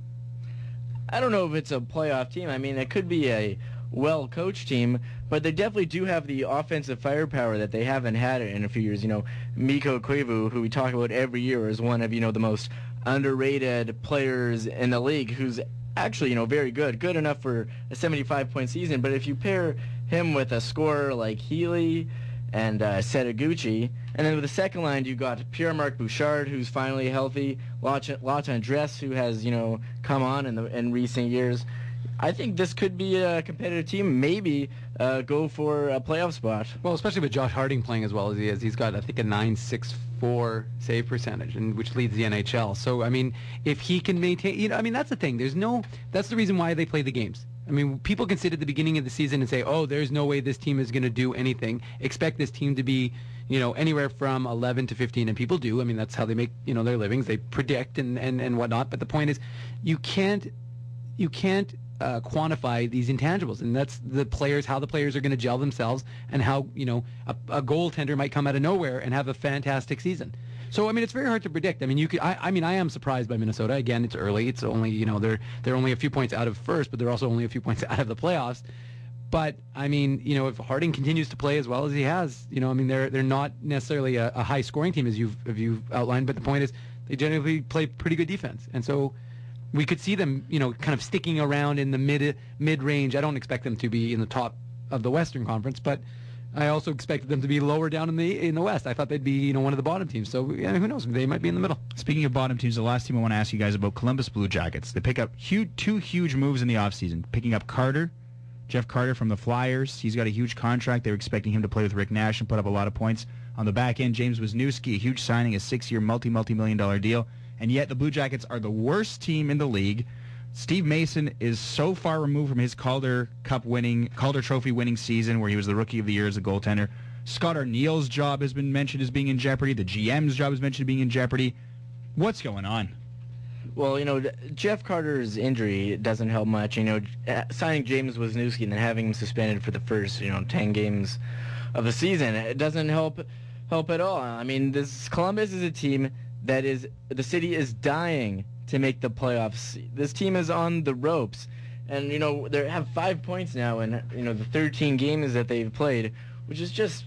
I don't know if it's a playoff team. I mean, it could be a well-coached team, but they definitely do have the offensive firepower that they haven't had in a few years. You know, Mikko Koivu, who we talk about every year, is one of, you know, the most underrated players in the league, who's actually, you know, very good. Good enough for a seventy-five point season, but if you pair him with a scorer like Healy and uh, Setaguchi, and then with the second line, you got Pierre-Marc Bouchard, who's finally healthy, Lata Andres, who has, you know, come on in the in recent years. I think this could be a competitive team. Maybe uh, go for a playoff spot. Well, especially with Josh Harding playing as well as he is. He's got, I think, a nine six four save percentage, and which leads the N H L. So, I mean, if he can maintain, you know, I mean, that's the thing. There's no, that's the reason why they play the games. I mean, people can sit at the beginning of the season and say, oh, there's no way this team is going to do anything. Expect this team to be, you know, anywhere from eleven to fifteen, and people do. I mean, that's how they make, you know, their livings. They predict and, and, and whatnot. But the point is, you can't, you can't, Uh, quantify these intangibles, and that's the players, how the players are going to gel themselves, and how, you know, a, a goaltender might come out of nowhere and have a fantastic season. So I mean, it's very hard to predict. I mean, you could. I, I mean, I am surprised by Minnesota. Again, it's early. It's only, you know, they're they're only a few points out of first, but they're also only a few points out of the playoffs. But I mean, you know, if Harding continues to play as well as he has, you know, I mean, they're they're not necessarily a, a high scoring team as you've as you've outlined. But the point is, they generally play pretty good defense, and so we could see them, you know, kind of sticking around in the mid mid range. I don't expect them to be in the top of the Western Conference, but I also expected them to be lower down in the in the West. I thought they'd be, you know, one of the bottom teams. So yeah, who knows? They might be in the middle. Speaking of bottom teams, the last team I want to ask you guys about, Columbus Blue Jackets. They pick up huge, two huge moves in the offseason, picking up Carter, Jeff Carter from the Flyers. He's got a huge contract. They were expecting him to play with Rick Nash and put up a lot of points. On the back end, James Wisniewski, a huge signing, a six-year, multi, multi-million dollar deal. And yet the Blue Jackets are the worst team in the league. Steve Mason is so far removed from his Calder Cup winning, Calder Trophy winning season where he was the Rookie of the Year as a goaltender. Scott Arniel's job has been mentioned as being in jeopardy. The G M's job is mentioned as being in jeopardy. What's going on? Well, you know, Jeff Carter's injury doesn't help much. You know, signing James Wisniewski and then having him suspended for the first, you know, ten games of the season, it doesn't help help at all. I mean, this Columbus is a team that is, the city is dying to make the playoffs. This team is on the ropes, and you know they have five points now in, you know, the thirteen games that they've played, which is just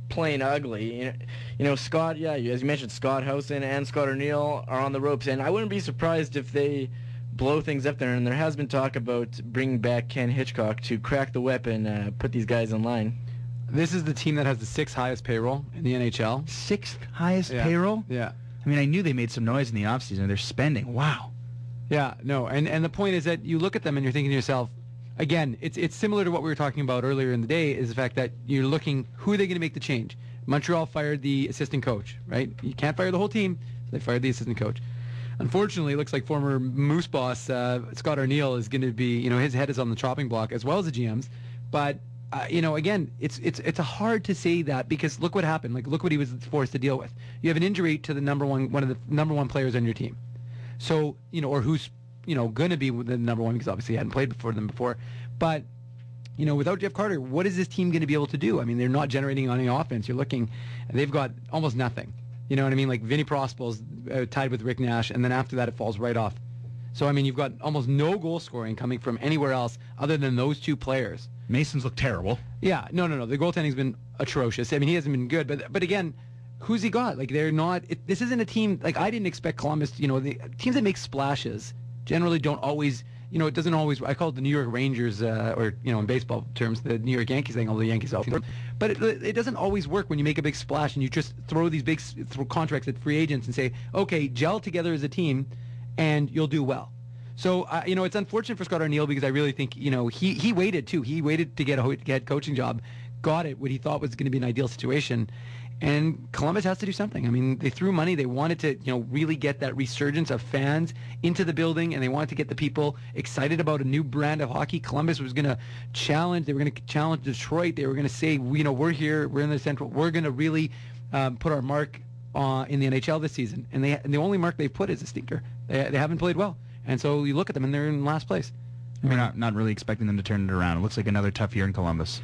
plain ugly. You know, you know, Scott, yeah, as you mentioned, Scott Howson and Scott O'Neill are on the ropes, and I wouldn't be surprised if they blow things up there. And there has been talk about bringing back Ken Hitchcock to crack the whip and uh, put these guys in line. This is the team that has the sixth highest payroll in the N H L. Sixth highest Yeah. payroll? Yeah. I mean, I knew they made some noise in the offseason. They're spending. Wow. Yeah, no, and, and the point is that you look at them and you're thinking to yourself, again, it's it's similar to what we were talking about earlier in the day, is the fact that you're looking, who are they going to make the change? Montreal fired the assistant coach, right? You can't fire the whole team, so they fired the assistant coach. Unfortunately, it looks like former Moose boss uh, Scott O'Neill is going to be, you know, his head is on the chopping block as well as the G M's. But, uh, you know, again, it's it's it's hard to say that because look what happened. Like, look what he was forced to deal with. You have an injury to the number one, one of the number one players on your team. So, you know, or who's, you know, going to be the number one because obviously he hadn't played before them before. But, you know, without Jeff Carter, what is this team going to be able to do? I mean, they're not generating on any offense. You're looking, they've got almost nothing. You know what I mean? Like Vinny Prospel's uh, tied with Rick Nash, and then after that it falls right off. So, I mean, you've got almost no goal scoring coming from anywhere else other than those two players. Masons look terrible. Yeah, no, no, no. The goaltending's been atrocious. I mean, he hasn't been good, but but again, who's he got? Like, they're not. It, this isn't a team. Like, I didn't expect Columbus. You know, the teams that make splashes generally don't always. You know, it doesn't always. I call it the New York Rangers, uh, or you know, in baseball terms, the New York Yankees thing. All the Yankees out there, but it, it doesn't always work when you make a big splash and you just throw these big throw contracts at free agents and say, okay, gel together as a team, and you'll do well. So, uh, you know, it's unfortunate for Scott O'Neill because I really think, you know, he, he waited, too. He waited to get a head coaching job, got it, what he thought was going to be an ideal situation. And Columbus has to do something. I mean, they threw money. They wanted to, you know, really get that resurgence of fans into the building, and they wanted to get the people excited about a new brand of hockey. Columbus was going to challenge. They were going to challenge Detroit. They were going to say, you know, we're here. We're in the Central. We're going to really um, put our mark uh, in the N H L this season. And, they, and the only mark they've put is a stinker. They, they haven't played well. And so you look at them, and they're in last place. We're not, not really expecting them to turn it around. It looks like another tough year in Columbus.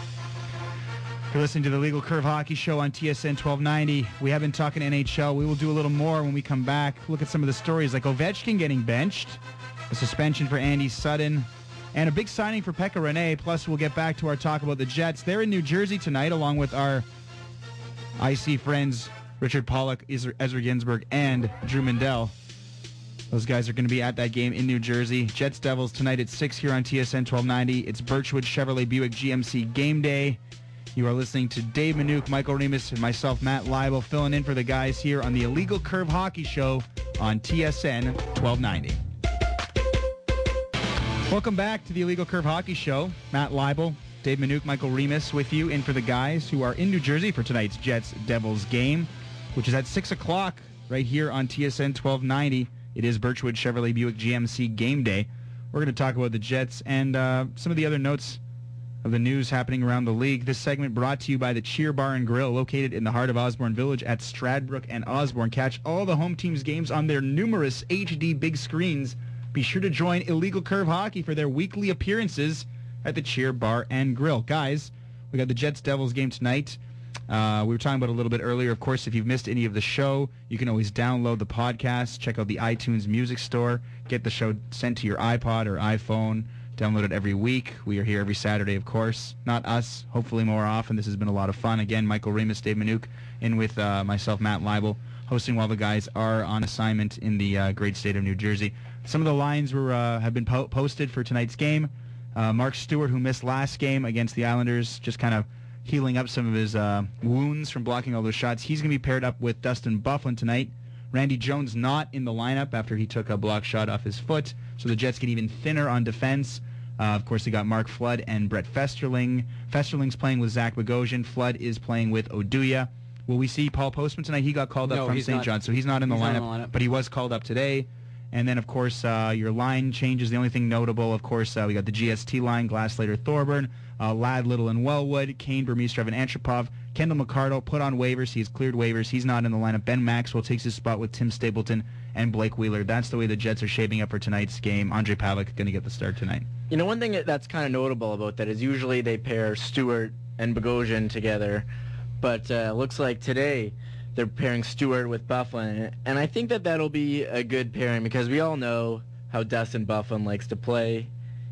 You're listening to the Legal Curve Hockey Show on T S N twelve ninety. We have been talking N H L. We will do a little more when we come back. Look at some of the stories, like Ovechkin getting benched, a suspension for Andy Sutton, and a big signing for Pekka Rinne. Plus, we'll get back to our talk about the Jets. They're in New Jersey tonight, along with our I C friends, Richard Pollock, Ezra Ginsburg, and Drew Mindell. Those guys are going to be at that game in New Jersey. Jets Devils tonight at six here on T S N twelve ninety. It's Birchwood Chevrolet Buick G M C game day. You are listening to Dave Minuk, Michael Remus, and myself, Matt Leibel, filling in for the guys here on the Illegal Curve Hockey Show on T S N twelve ninety. Welcome back to the Illegal Curve Hockey Show. Matt Leibel, Dave Minuk, Michael Remus with you, in for the guys who are in New Jersey for tonight's Jets-Devils game, which is at six o'clock right here on T S N twelve ninety. It is Birchwood Chevrolet Buick G M C game day. We're going to talk about the Jets and uh, some of the other notes of the news happening around the league. This segment brought to you by the Cheer Bar and Grill, located in the heart of Osborne Village at Stradbrook and Osborne. Catch all the home team's games on their numerous H D big screens. Be sure to join Illegal Curve Hockey for their weekly appearances at the Cheer Bar and Grill. Guys, we got the Jets-Devils game tonight. Uh, we were talking about it a little bit earlier. Of course, if you've missed any of the show, you can always download the podcast, check out the iTunes Music Store, get the show sent to your iPod or iPhone, download it every week. We are here every Saturday, of course. Not us, hopefully more often. This has been a lot of fun. Again, Michael Remus, Dave Minuk, in with uh, myself, Matt Leibel, hosting while the guys are on assignment in the uh, great state of New Jersey. Some of the lines were uh, have been po- posted for tonight's game. Uh, Mark Stewart, who missed last game against the Islanders, just kind of healing up some of his uh, wounds from blocking all those shots. He's going to be paired up with Dustin Byfuglien tonight. Randy Jones not in the lineup after he took a block shot off his foot, so the Jets get even thinner on defense. Uh, of course, they got Mark Flood and Brett Festerling. Festerling's playing with Zach Bogosian. Flood is playing with Oduya. Will we see Paul Postman tonight? He got called up No, from from Saint not. John, so he's not in the, He's not lineup, in the lineup. but he was called up today. And then, of course, uh, your line changes. The only thing notable, of course, uh, we got the G S T line, Glasslater, Thorburn, uh, Ladd, Little, and Wellwood, Kane, Burmistrov, and Antropov. Kendall McCardle put on waivers. He's cleared waivers. He's not in the lineup. Ben Maxwell takes his spot with Tim Stapleton and Blake Wheeler. That's the way the Jets are shaping up for tonight's game. Andre Pavlik going to get the start tonight. You know, one thing that's kind of notable about that is usually they pair Stewart and Bogosian together, but uh, looks like today they're pairing Stewart with Byfuglien, and I think that that'll be a good pairing because we all know how Dustin Byfuglien likes to play.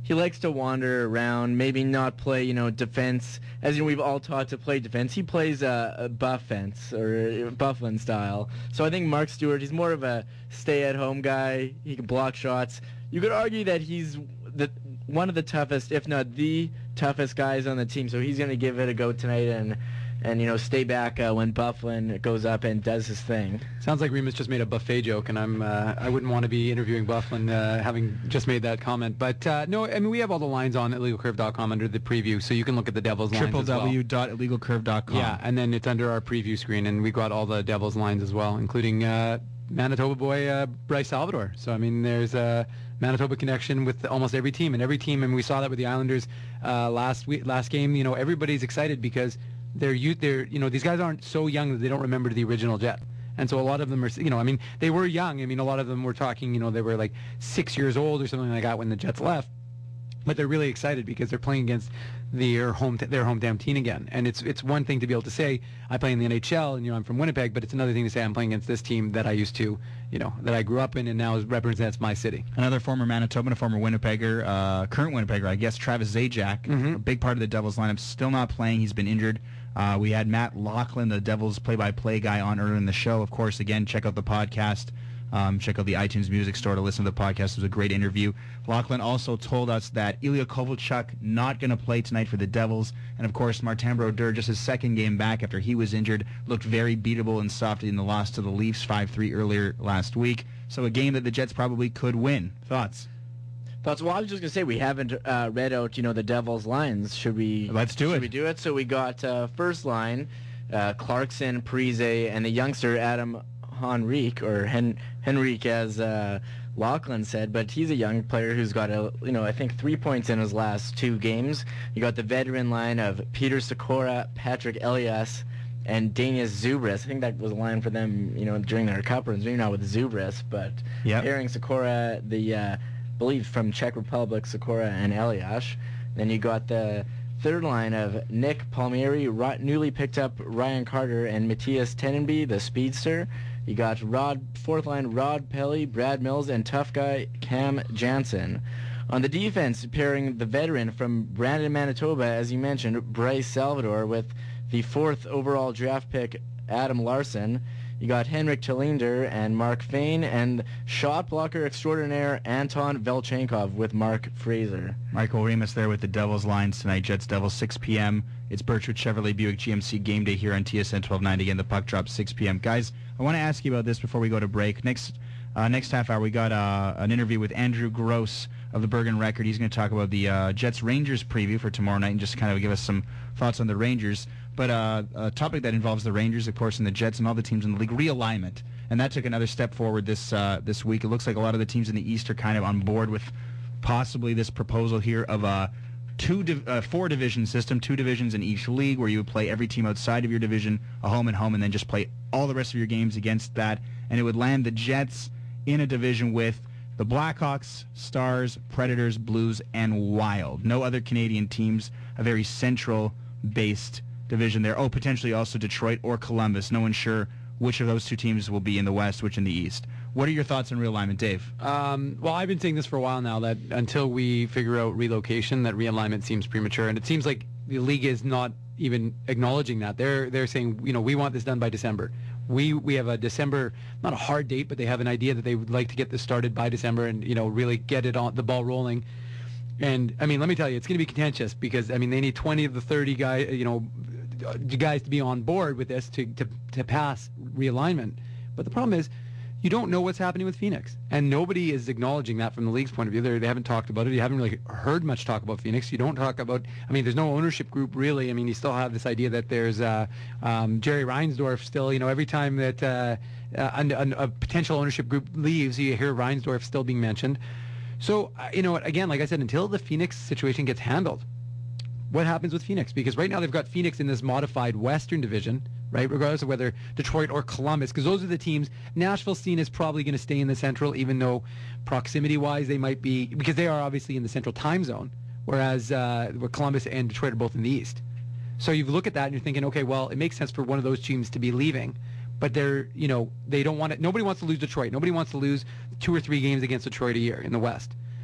he likes to wander around, maybe not play, you know, defense. As you know, we've all taught to play defense. He plays uh, a buff fence, or Bufflin style. So I think Mark Stewart, he's more of a stay-at-home guy. He can block shots. You could argue that he's the one of the toughest, if not the toughest guys on the team. So he's going to give it a go tonight and, and you know, stay back uh, when Bufflin goes up and does his thing. Sounds like Remus just made a buffet joke, and I'm uh, I wouldn't want to be interviewing Bufflin uh, having just made that comment. But uh, no, I mean, we have all the lines on illegal curve dot com under the preview, so you can look at the Devils lines as well. w w w dot illegal curve dot com. Yeah, and then it's under our preview screen, and we got all the Devils lines as well, including uh, Manitoba boy uh, Bryce Salvador. So I mean, there's a Manitoba connection with almost every team, and every team, and we saw that with the Islanders uh, last week, last game. You know, everybody's excited because they're youth. They're you know these guys aren't so young that they don't remember the original Jet. And so a lot of them are, you know, I mean, they were young. I mean, a lot of them were talking, you know, they were like six years old or something like that when the Jets left. But they're really excited because they're playing against their home their hometown team again. And it's it's one thing to be able to say, I play in the N H L and, you know, I'm from Winnipeg, but it's another thing to say I'm playing against this team that I used to, you know, that I grew up in and now represents my city. Another former Manitoban, a former Winnipegger, uh, current Winnipegger, I guess, Travis Zajac, Mm-hmm. a big part of the Devils lineup, still not playing. He's been injured. Uh, we had Matt Laughlin, the Devils play-by-play guy, on earlier in the show. Of course, again, check out the podcast. Um, check out the iTunes Music Store to listen to the podcast. It was a great interview. Laughlin also told us that Ilya Kovalchuk not going to play tonight for the Devils. And, of course, Martin Brodeur, just his second game back after he was injured, looked very beatable and soft in the loss to the Leafs five three earlier last week. So a game that the Jets probably could win. Thoughts? Thoughts? Well, I was just going to say, we haven't uh, read out, you know, the Devils' lines. Should we? Let's do should it. we do it? So we got uh, first line, uh, Clarkson, Parise, and the youngster Adam Henrique, or Hen- Henrique, as uh, Laughlin said. But he's a young player who's got, a, you know, I think three points in his last two games. You got the veteran line of Peter Sikora, Patrick Elias, and Daniel Zubris. I think that was a line for them, you know, during their cup runs. Maybe not with Zubris, but Yep. pairing Sikora, the uh, believe from Czech Republic, Sikora and Elias. Then you got the third line of Nick Palmieri, Ro- newly picked up Ryan Carter, and Matthias Tenenby, the speedster. You got Rod fourth line Rod Pelly, Brad Mills, and tough guy Cam Jansen. On the defense, pairing the veteran from Brandon, Manitoba, as you mentioned, Bryce Salvador, with the fourth overall draft pick Adam Larson. You got Henrik Talinder and Mark Fain, and shot blocker extraordinaire Anton Velchenkov with Mark Fraser. Michael Remus there with the Devils lines tonight. Jets Devils six p.m. It's Birchwood Chevrolet Buick G M C game day here on T S N twelve ninety. Again, the puck drops six p.m. Guys, I want to ask you about this before we go to break. Next uh, next half hour, we got uh, an interview with Andrew Gross of the Bergen Record. He's going to talk about the uh, Jets-Rangers preview for tomorrow night and just kind of give us some thoughts on the Rangers. But uh, a topic that involves the Rangers, of course, and the Jets and all the teams in the league, realignment. And that took another step forward this uh, this week. It looks like a lot of the teams in the East are kind of on board with possibly this proposal here of a two div- uh, four division system, two divisions in each league, where you would play every team outside of your division, a home and home, and then just play all the rest of your games against that. And it would land the Jets in a division with the Blackhawks, Stars, Predators, Blues, and Wild. No other Canadian teams, a very central-based division there. Oh, potentially also Detroit or Columbus. No one's sure which of those two teams will be in the West, which in the East. What are your thoughts on realignment, Dave? Um, well, I've been saying this for a while now, that until we figure out relocation, that realignment seems premature. And it seems like the league is not even acknowledging that. They're they're saying, you know, we want this done by December. We we have a December, not a hard date, but they have an idea that they would like to get this started by December and, you know, really get it on the ball rolling. And, I mean, let me tell you, it's going to be contentious because, I mean, they need twenty of the thirty guys, you know, guys to be on board with this to, to, to pass realignment. But the problem is, you don't know what's happening with Phoenix. And nobody is acknowledging that from the league's point of view. They're, they haven't talked about it. You haven't really heard much talk about Phoenix. You don't talk about, I mean, there's no ownership group really. I mean, you still have this idea that there's uh, um, Jerry Reinsdorf still, you know, every time that uh, a, a, a potential ownership group leaves, you hear Reinsdorf still being mentioned. So, uh, you know, again, like I said, until the Phoenix situation gets handled, what happens with Phoenix? Because right now they've got Phoenix in this modified Western division, right, regardless of whether Detroit or Columbus, because those are the teams. Nashville's seen is probably going to stay in the Central, even though proximity-wise they might be, because they are obviously in the Central time zone, whereas uh, where Columbus and Detroit are both in the East. So you look at that and you're thinking, okay, well, it makes sense for one of those teams to be leaving, but they're, you know, they don't want it. Nobody wants to lose Detroit. Nobody wants to lose two or three games against Detroit a year in the West.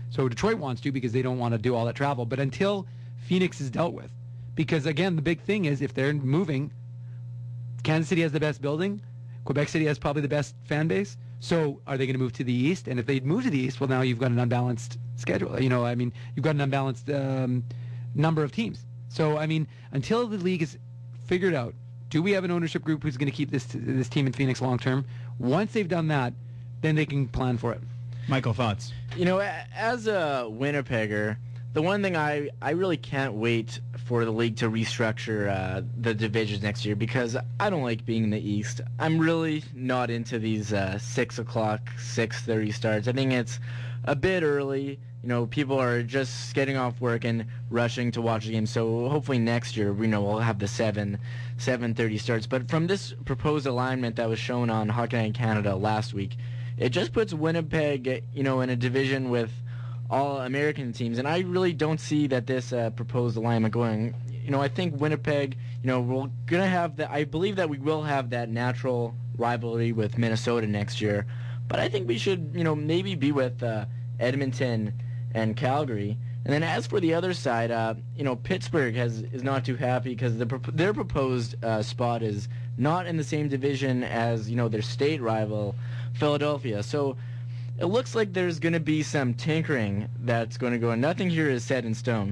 So Detroit wants to because they don't want to do all that travel. But until Phoenix is dealt with, because again, the big thing is if they're moving, Kansas City has the best building, Quebec City has probably the best fan base. So are they going to move to the east? And if they move to the east, well, now you've got an unbalanced schedule. You know, I mean, you've got an unbalanced um, number of teams. So, I mean, until the league is figured out, do we have an ownership group who's going to keep this this team in Phoenix long term? Once they've done that, then they can plan for it. Michael, thoughts? You know, a- as a Winnipegger, the one thing I, I really can't wait for the league to restructure uh, the divisions next year, because I don't like being in the East. I'm really not into these uh, six o'clock, six thirty starts. I think it's a bit early. You know, people are just getting off work and rushing to watch the game. So hopefully next year, we know we'll have the seven, seven thirty starts. But from this proposed alignment that was shown on Hockey Night in Canada last week, it just puts Winnipeg, you know, in a division with all American teams, and I really don't see that this uh, proposed alignment going. You know, I think Winnipeg, you know, we're gonna have that. I believe that we will have that natural rivalry with Minnesota next year, but I think we should, you know, maybe be with uh, Edmonton and Calgary. And then as for the other side, uh, you know, Pittsburgh has is not too happy because the their proposed uh, spot is not in the same division as, you know, their state rival, Philadelphia. So it looks like there's going to be some tinkering that's going to go on. Nothing here is set in stone.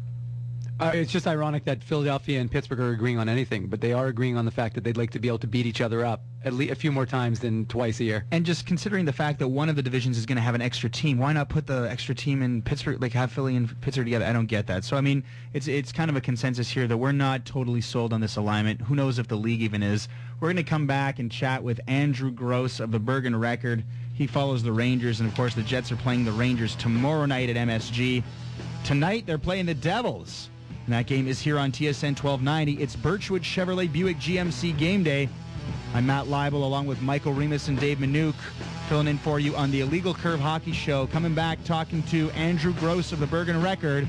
Uh, it's just ironic that Philadelphia and Pittsburgh are agreeing on anything, but they are agreeing on the fact that they'd like to be able to beat each other up at least a few more times than twice a year. And just considering the fact that one of the divisions is going to have an extra team, why not put the extra team in Pittsburgh, like have Philly and Pittsburgh together? I don't get that. So, I mean, it's it's kind of a consensus here that we're not totally sold on this alignment. Who knows if the league even is. We're going to come back and chat with Andrew Gross of the Bergen Record. He follows the Rangers, and, of course, the Jets are playing the Rangers tomorrow night at M S G. Tonight, they're playing the Devils. And that game is here on T S N twelve ninety. It's Birchwood Chevrolet Buick G M C Game Day. I'm Matt Leibel along with Michael Remus and Dave Minuk filling in for you on the Illegal Curve Hockey Show. Coming back talking to Andrew Gross of the Bergen Record.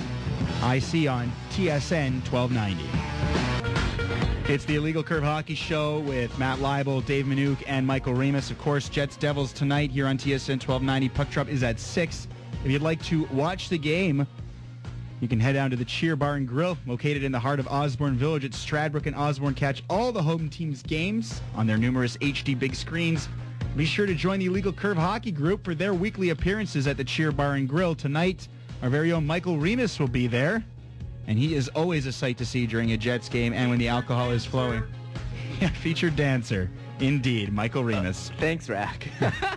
I C on T S N twelve ninety. It's the Illegal Curve Hockey Show with Matt Leibel, Dave Minuk, and Michael Remus. Of course, Jets Devils tonight here on T S N twelve ninety. Puck drop is at six. If you'd like to watch the game, you can head down to the Cheer Bar and Grill, located in the heart of Osborne Village at Stradbrook and Osborne. Catch all the home team's games on their numerous H D big screens. Be sure to join the Illegal Curve Hockey Group for their weekly appearances at the Cheer Bar and Grill. Tonight, our very own Michael Remus will be there, and he is always a sight to see during a Jets game and when the alcohol is flowing. Yeah, featured dancer. Indeed, Michael Remus. Uh, thanks, Rack.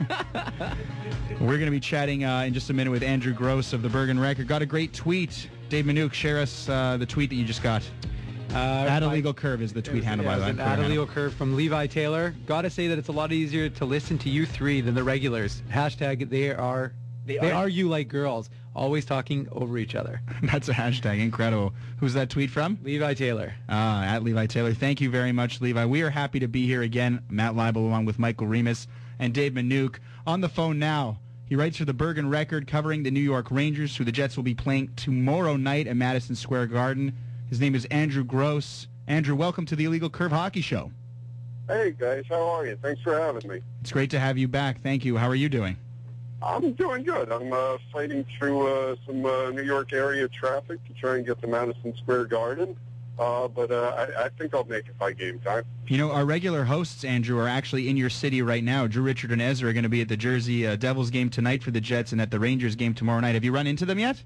We're going to be chatting uh, in just a minute with Andrew Gross of the Bergen Record. Got a great tweet. Dave Minuk, share us uh, the tweet that you just got. Uh, At Illegal Curve is the tweet handle, by the way. At Illegal Curve from Levi Taylor. Got to say that it's a lot easier to listen to you three than the regulars. Hashtag they are they, they are you like girls, always talking over each other. That's a hashtag. Incredible. Who's that tweet from? Levi Taylor. Ah, at Levi Taylor. Thank you very much, Levi. We are happy to be here again. Matt Leibel along with Michael Remus and Dave Minuk on the phone now. He writes for the Bergen Record covering the New York Rangers, who the Jets will be playing tomorrow night at Madison Square Garden. His name is Andrew Gross. Andrew, welcome to the Illegal Curve Hockey Show. Hey, guys. How are you? Thanks for having me. It's great to have you back. Thank you. How are you doing? I'm doing good. I'm uh, fighting through uh, some uh, New York area traffic to try and get to Madison Square Garden. Uh, but uh, I, I think I'll make it by game time. You know, our regular hosts, Andrew, are actually in your city right now. Drew, Richard, and Ezra are going to be at the Jersey uh, Devils game tonight for the Jets and at the Rangers game tomorrow night. Have you run into them yet?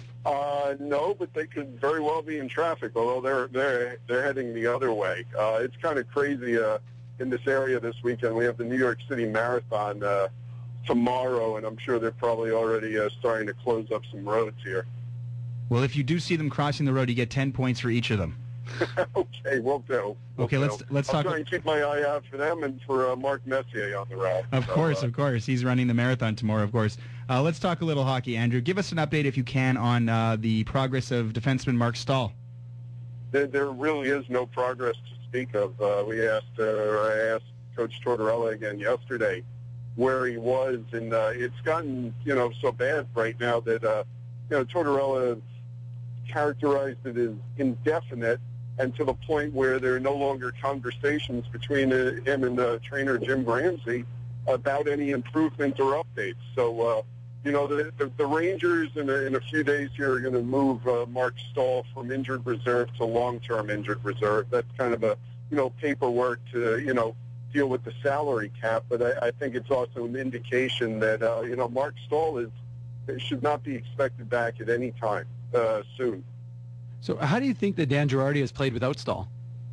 Uh, no, but they could very well be in traffic, although they're they're they're heading the other way. Uh, it's kind of crazy uh, in this area this weekend. We have the New York City Marathon uh, tomorrow, and I'm sure they're probably already uh, starting to close up some roads here. Well, if you do see them crossing the road, you get ten points for each of them. Okay, we'll do. We'll okay, do. let's let's I'll talk. try and keep my eye out for them and for uh, Mark Messier on the route. Of so, course, uh, of course. He's running the marathon tomorrow, of course. Uh, let's talk a little hockey, Andrew. Give us an update, if you can, on uh, the progress of defenseman Mark Stahl. There, there really is no progress to speak of. Uh, we asked, uh, I asked Coach Tortorella again yesterday where he was, and uh, it's gotten, you know, so bad right now that, uh, you know, Tortorella characterized it as indefinite, and to the point where there are no longer conversations between uh, him and uh, trainer Jim Ramsey about any improvement or updates. So, uh, you know, the, the, the Rangers in a, in a few days here are going to move uh, Mark Stahl from injured reserve to long-term injured reserve. That's kind of a, you know, paperwork to, you know, deal with the salary cap. But I, I think it's also an indication that, uh, you know, Mark Stahl is should not be expected back at any time uh, soon. So how do you think that Dan Girardi has played without Stahl?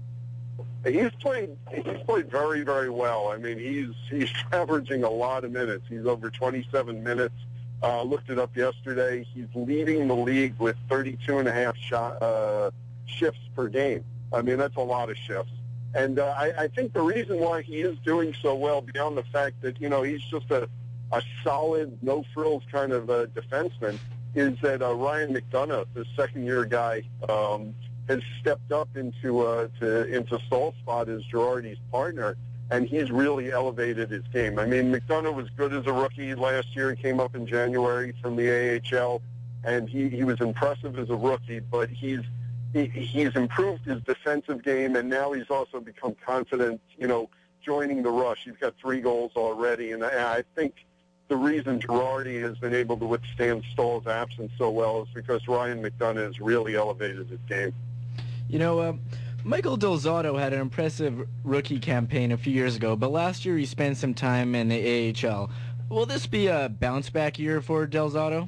He's played. He's played very, very well. I mean, he's he's averaging a lot of minutes. He's over twenty-seven minutes. Uh, looked it up yesterday. He's leading the league with thirty-two and a half shot, uh, shifts per game. I mean, that's a lot of shifts. And uh, I, I think the reason why he is doing so well, beyond the fact that, you know, he's just a, a solid, no-frills kind of uh, defenseman, is that uh, Ryan McDonough, the second-year guy, um, has stepped up into uh, to, into Stahl's spot as Girardi's partner, and he's really elevated his game. I mean, McDonough was good as a rookie last year. He came up in January from the A H L, and he, he was impressive as a rookie, but he's he, he's improved his defensive game, and now he's also become confident, you know, joining the rush. He's got three goals already, and I, I think the reason Girardi has been able to withstand Stahl's absence so well is because Ryan McDonough has really elevated his game. You know, uh, Michael Del Zotto had an impressive rookie campaign a few years ago, but last year he spent some time in the A H L. Will this be a bounce-back year for Del Zotto?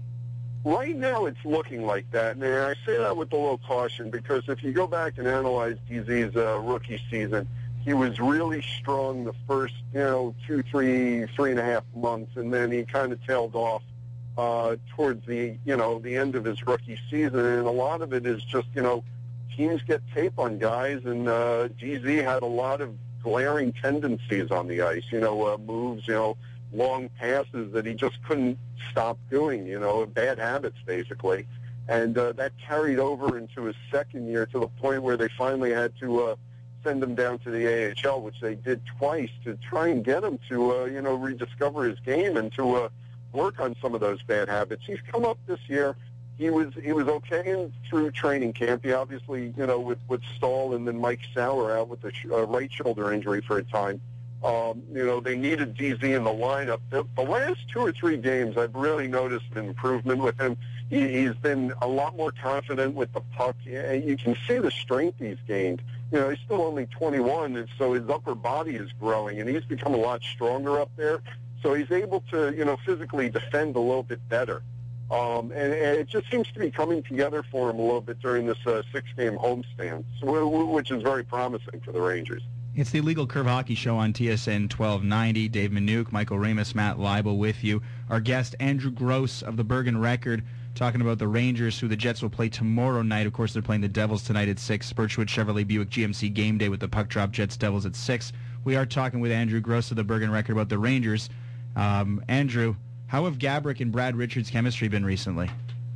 Right now it's looking like that, and I say that with a little caution because if you go back and analyze D Z's uh, rookie season, he was really strong the first, you know, two, three, three and a half months, and then he kind of tailed off uh, towards the, you know, the end of his rookie season, and a lot of it is just, you know, teams get tape on guys, and uh, D Z had a lot of glaring tendencies on the ice, you know, uh, moves, you know, long passes that he just couldn't stop doing, you know, bad habits basically. And uh, that carried over into his second year to the point where they finally had to uh, send him down to the A H L, which they did twice to try and get him to, uh, you know, rediscover his game and to uh, work on some of those bad habits. He's come up this year. He was he was okay in, through training camp. He obviously, you know, with, with Stahl and then Mike Sauer out with the sh- uh, right shoulder injury for a time. Um, you know, they needed D Z in the lineup. The, the last two or three games, I've really noticed an improvement with him. He, he's been a lot more confident with the puck. You can see the strength he's gained. You know, he's still only twenty-one, and so his upper body is growing, and he's become a lot stronger up there. So he's able to, you know, physically defend a little bit better. Um, and, and it just seems to be coming together for him a little bit during this uh, six-game homestand, which is very promising for the Rangers. It's the Illegal Curve Hockey Show on T S N twelve ninety. Dave Minuk, Michael Ramus, Matt Leibel with you. Our guest, Andrew Gross of the Bergen Record, talking about the Rangers, who the Jets will play tomorrow night. Of course, they're playing the Devils tonight at six. Birchwood Chevrolet Buick G M C game day with the puck drop Jets Devils at six. We are talking with Andrew Gross of the Bergen Record about the Rangers. Um, Andrew, how have Gaborik and Brad Richards' chemistry been recently?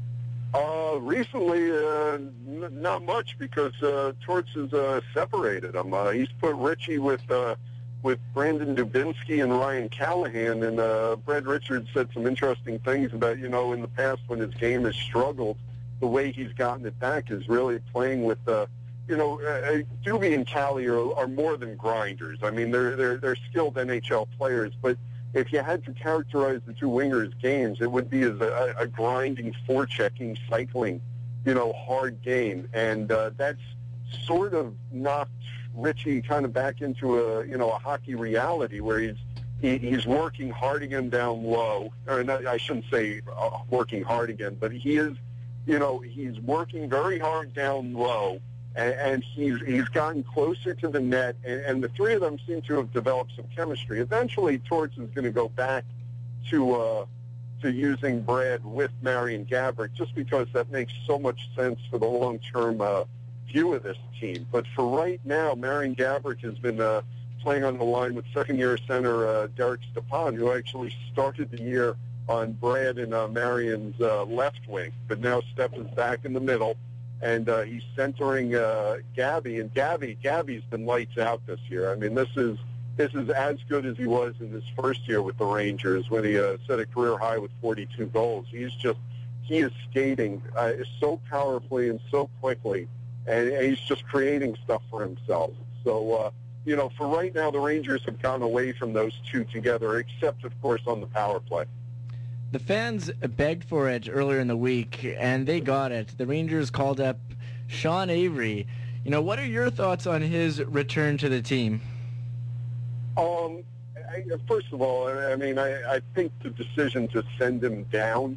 Uh, recently, uh, n- not much because uh, Torts has uh, separated them. Uh, he's put Richie with uh, with Brandon Dubinsky and Ryan Callahan, and uh, Brad Richards said some interesting things about, you know, in the past when his game has struggled, the way he's gotten it back is really playing with, uh, you know, uh, Doobie and Callie are, are more than grinders. I mean, they're they're they're skilled N H L players, but if you had to characterize the two wingers' games, it would be as a, a grinding, forechecking, cycling, you know, hard game. And uh, that's sort of knocked Richie kind of back into a, you know, a hockey reality where he's he, he's working hard again down low. Or not, I shouldn't say uh, working hard again, but he is, you know, he's working very hard down low. And, and he's he's gotten closer to the net, and, and the three of them seem to have developed some chemistry. Eventually, Torts is going to go back to uh, to using Brad with Marian Gaborik, just because that makes so much sense for the long-term uh, view of this team. But for right now, Marian Gaborik has been uh, playing on the line with second-year center uh, Derek Stepan, who actually started the year on Brad and uh, Marian's uh, left wing, but now Step is back in the middle. And uh, he's centering uh, Gabby, and Gabby, Gabby's been lights out this year. I mean, this is this is as good as he was in his first year with the Rangers when he uh, set a career high with forty-two goals. He's just he is skating uh, so powerfully and so quickly, and, and he's just creating stuff for himself. So, uh, you know, for right now, the Rangers have gone away from those two together, except of course on the power play. The fans begged for it earlier in the week, and they got it. The Rangers called up Sean Avery. You know, what are your thoughts on his return to the team? Um, I, first of all, I mean, I, I think the decision to send him down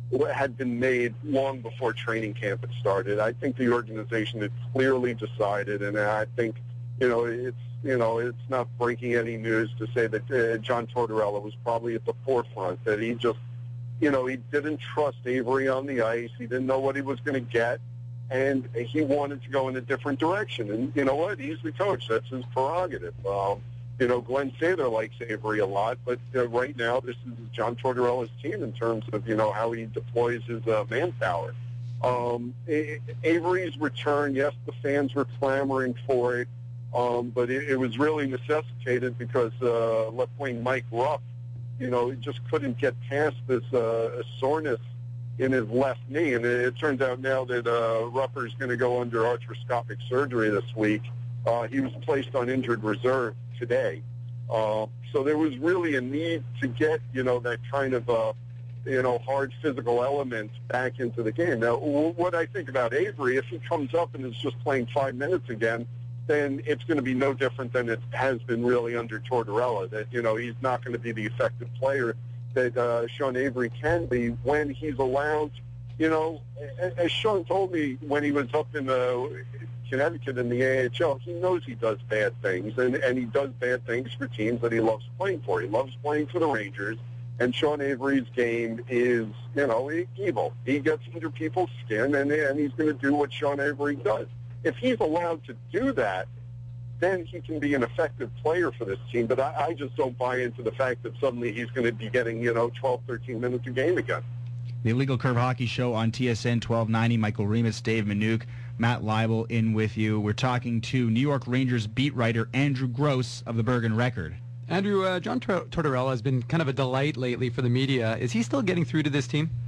had been made long before training camp had started. I think the organization had clearly decided, and I think, you know, it's you know, it's not breaking any news to say that uh, John Tortorella was probably at the forefront, that he just, you know, he didn't trust Avery on the ice. He didn't know what he was going to get, and he wanted to go in a different direction. And you know what? He's the coach. That's his prerogative. Um, you know, Glenn Sather likes Avery a lot, but uh, right now this is John Tortorella's team in terms of, you know, how he deploys his uh, manpower. Um, A- Avery's return, yes, the fans were clamoring for it, um, but it, it was really necessitated because uh, left wing Mike Ruff, you know, he just couldn't get past this uh, soreness in his left knee. And it, it turns out now that uh, Ruffer's going to go under arthroscopic surgery this week. Uh, he was placed on injured reserve today. Uh, so there was really a need to get, you know, that kind of, uh, you know, hard physical element back into the game. Now, w- what I think about Avery, if he comes up and is just playing five minutes again, then it's going to be no different than it has been really under Tortorella, that, you know, he's not going to be the effective player that uh, Sean Avery can be when he's allowed, you know, as Sean told me when he was up in uh, Connecticut in the A H L, he knows he does bad things, and, and he does bad things for teams that he loves playing for. He loves playing for the Rangers, and Sean Avery's game is, you know, evil. He gets under people's skin, and, and he's going to do what Sean Avery does. If he's allowed to do that, then he can be an effective player for this team. But I, I just don't buy into the fact that suddenly he's going to be getting, you know, twelve, thirteen minutes a game again. The Illegal Curve Hockey Show on T S N twelve ninety. Michael Remus, Dave Minuk, Matt Leibel in with you. We're talking to New York Rangers beat writer Andrew Gross of the Bergen Record. Andrew, uh, John Tor- Tortorella has been kind of a delight lately for the media. Is he still getting through to this team?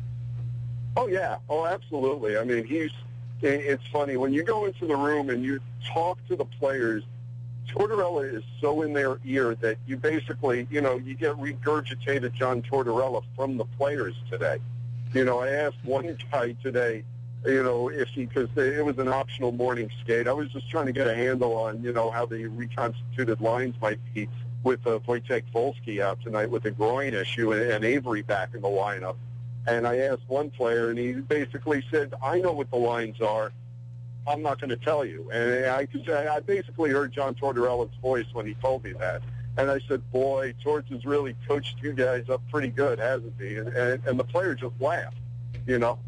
Oh, yeah. Oh, absolutely. I mean, he's. It's funny. When you go into the room and you talk to the players, Tortorella is so in their ear that you basically, you know, you get regurgitated John Tortorella from the players today. You know, I asked one guy today, you know, if he, because it was an optional morning skate. I was just trying to get a handle on, you know, how the reconstituted lines might be with uh, Wojciech Wolski out tonight with a groin issue and, and Avery back in the lineup. And I asked one player, and he basically said, I know what the lines are. I'm not going to tell you. And I, I basically heard John Tortorella's voice when he told me that. And I said, boy, Torts has really coached you guys up pretty good, hasn't he? And, and, and the player just laughed, you know.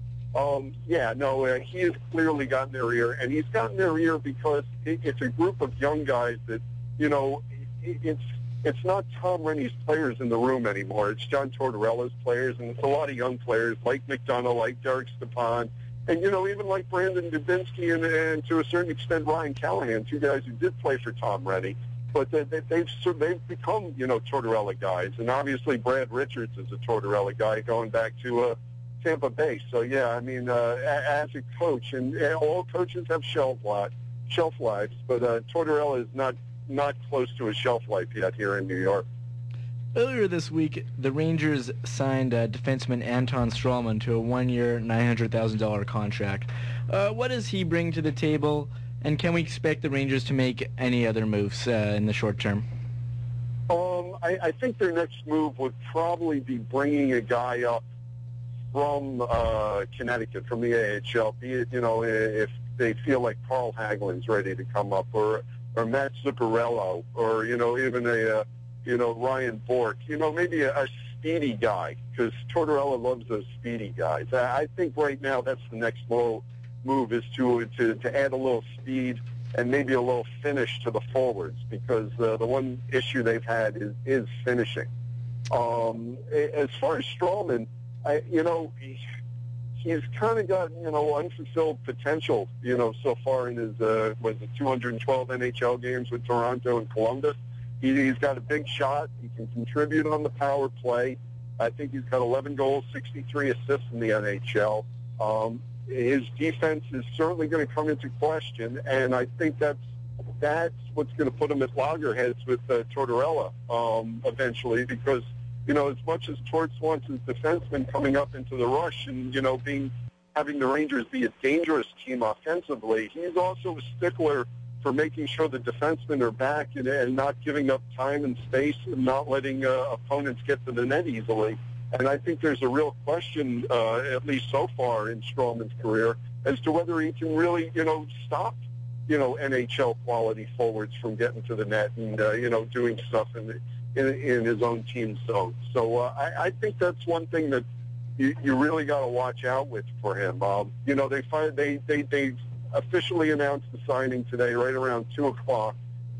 um, yeah, no, uh, he has clearly gotten their ear. And he's gotten their ear because it, it's a group of young guys that, you know, it, it's it's not Tom Rennie's players in the room anymore. It's John Tortorella's players, and it's a lot of young players like McDonough, like Derek Stepan, and, you know, even like Brandon Dubinsky and, and to a certain extent Ryan Callahan, two guys who did play for Tom Rennie. But they, they, they've they've become, you know, Tortorella guys. And obviously Brad Richards is a Tortorella guy going back to uh, Tampa Bay. So, yeah, I mean, uh, as a coach, and, and all coaches have shelf, life, shelf lives, but uh, Tortorella is not, not close to a shelf life yet here in New York. Earlier this week, the Rangers signed uh, defenseman Anton Strawman to a one-year, nine hundred thousand dollars contract. Uh, what does he bring to the table, and can we expect the Rangers to make any other moves uh, in the short term? Um, I, I think their next move would probably be bringing a guy up from uh, Connecticut, from the A H L, be it, you know, if they feel like Carl Hagelin's ready to come up, or or Matt Zuccarello, or, you know, even a, uh, you know, Ryan Bork, you know, maybe a, a speedy guy, because Tortorella loves those speedy guys. I, I think right now that's the next low move, is to, to, to add a little speed and maybe a little finish to the forwards, because uh, the one issue they've had is, is finishing. Um, as far as Strawman, I, you know, he, he's kind of got, you know, unfulfilled potential, you know, so far in his, uh, was it two hundred twelve N H L games with Toronto and Columbus. He, he's got a big shot. He can contribute on the power play. I think he's got eleven goals, sixty-three assists in the N H L. Um, his defense is certainly going to come into question, and I think that's that's what's going to put him at loggerheads with uh, Tortorella um, eventually, because you know, as much as Torts wants his defenseman coming up into the rush and, you know, being having the Rangers be a dangerous team offensively, he's also a stickler for making sure the defensemen are back and, and not giving up time and space and not letting uh, opponents get to the net easily. And I think there's a real question, uh, at least so far in Stroman's career, as to whether he can really, you know, stop, you know, N H L quality forwards from getting to the net and, uh, you know, doing stuff in, the, in in his own team zone. So uh, I, I think that's one thing that you, you really got to watch out with for him. Um, you know, they fired, they they they officially announced the signing today, right around two o'clock.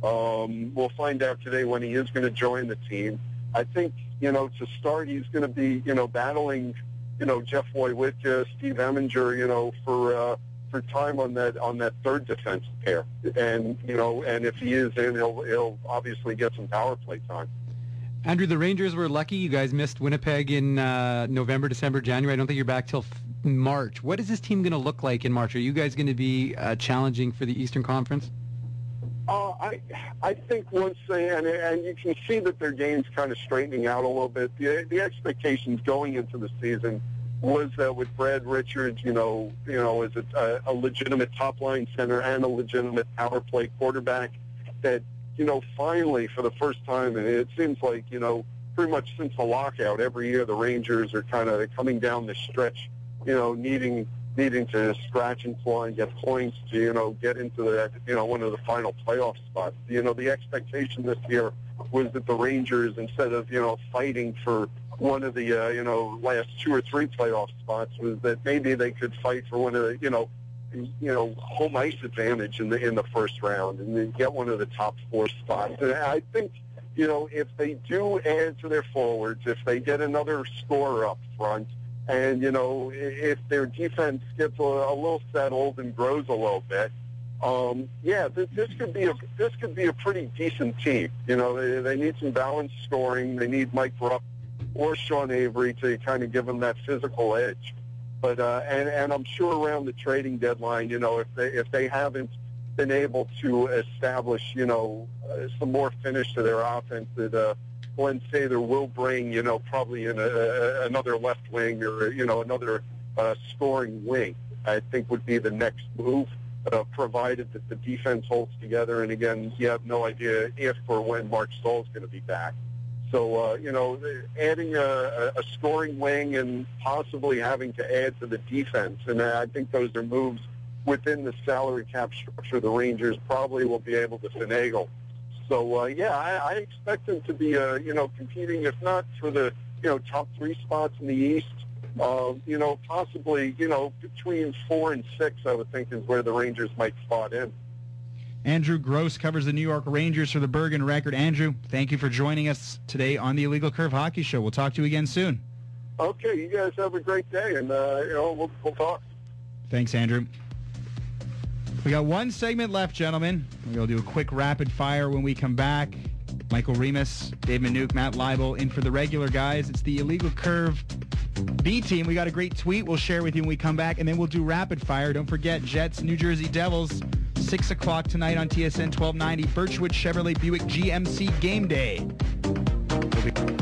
Um, we'll find out today when he is going to join the team. I think, you know, to start, he's going to be, you know, battling, you know, Jeff Wojciechowski, Steve Eminger, you know, for uh, for time on that on that third defense pair. And you know, and if he is in, he'll he'll obviously get some power play time. Andrew, the Rangers were lucky. You guys missed Winnipeg in uh, November, December, January. I don't think you're back till f- March. What is this team going to look like in March? Are you guys going to be uh, challenging for the Eastern Conference? Uh, I I think once they, and, and you can see that their game's kind of straightening out a little bit. The, the expectations going into the season was that with Brad Richards, you know, you know, as a, a legitimate top-line center and a legitimate power play quarterback, that, you know, finally for the first time, and it seems like, you know, pretty much since the lockout, every year the Rangers are kind of coming down the stretch, you know, needing needing to scratch and claw and get points to, you know, get into that, you know, one of the final playoff spots. You know, the expectation this year was that the Rangers, instead of, you know, fighting for one of the, uh, you know, last two or three playoff spots, was that maybe they could fight for one of the, you know, you know, home ice advantage in the in the first round and then get one of the top four spots. And I think, you know, if they do add to their forwards, if they get another scorer up front, and, you know, if their defense gets a, a little settled and grows a little bit, um, yeah, this, this could be a this could be a pretty decent team. You know, they, they need some balanced scoring. They need Mike Rupp or Sean Avery to kind of give them that physical edge. But uh, and and I'm sure around the trading deadline, you know, if they if they haven't been able to establish, you know, uh, some more finish to their offense, that uh, Glenn Sather will bring, you know, probably in a, a, another left wing or, you know, another uh, scoring wing, I think would be the next move, uh, provided that the defense holds together. And again, you have no idea if or when Mark Stoll's going to be back. So, uh, you know, adding a, a scoring wing and possibly having to add to the defense, and I think those are moves within the salary cap structure the Rangers probably will be able to finagle. So, uh, yeah, I, I expect them to be, uh, you know, competing, if not for the, you know, top three spots in the East, uh, you know, possibly, you know, between four and six, I would think, is where the Rangers might spot in. Andrew Gross covers the New York Rangers for the Bergen Record. Andrew, thank you for joining us today on the Illegal Curve Hockey Show. We'll talk to you again soon. Okay, you guys have a great day, and, uh, you know, we'll, we'll talk. Thanks, Andrew. We got one segment left, gentlemen. We'll do a quick rapid fire when we come back. Michael Remis, Dave Minuk, Matt Leibel in for the regular guys. It's the Illegal Curve B team. We got a great tweet we'll share with you when we come back, and then we'll do rapid fire. Don't forget, Jets, New Jersey Devils, six o'clock tonight on T S N twelve ninety. Birchwood Chevrolet Buick G M C Game Day. We'll be-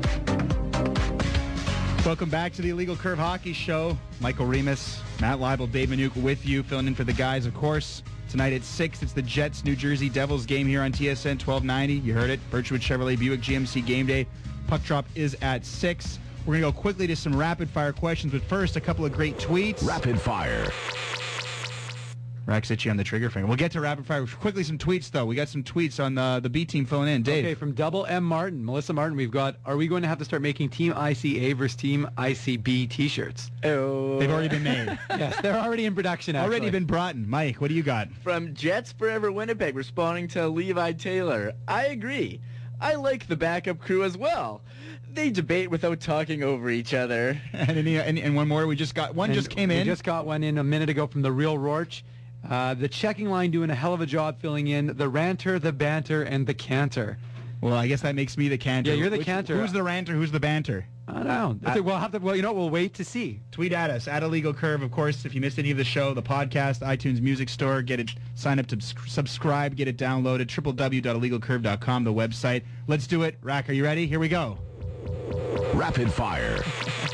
Welcome back to the Illegal Curve Hockey Show. Michael Remis, Matt Leibel, Dave Minuk with you, filling in for the guys, of course. Tonight at six, it's the Jets, New Jersey Devils game here on T S N twelve ninety. You heard it, Birchwood Chevrolet Buick G M C Game Day. Puck drop is at six. We're going to go quickly to some rapid-fire questions, but first, a couple of great tweets. Rapid fire. Rax itchy on the trigger finger. We'll get to rapid fire. Quickly, some tweets, though. We got some tweets on the, the B team filling in. Dave. Okay, from Double M Martin, Melissa Martin, we've got, are we going to have to start making Team I C A versus Team I C B t-shirts? Oh. They've already been made. Yes, they're already in production, actually. Already been brought in. Mike, what do you got? From Jets Forever Winnipeg, responding to Levi Taylor. I agree. I like the backup crew as well. They debate without talking over each other. and, any, and, and one more. We just got one. And just came we in. We just got one in a minute ago from the Real Rorch. Uh, the checking line doing a hell of a job filling in the ranter, the banter, and the canter. Well, I guess that makes me the canter. Yeah, you're the Which, canter. Who's the ranter? Who's the banter? I don't know. Uh, we'll have to. Well, you know, what? We'll wait to see. Tweet at us at Illegal Curve. Of course, if you missed any of the show, the podcast, iTunes Music Store, get it. Sign up to subscribe. Get it downloaded. w w w dot illegal curve dot com, the website. Let's do it. Rack, are you ready? Here we go. Rapid Fire.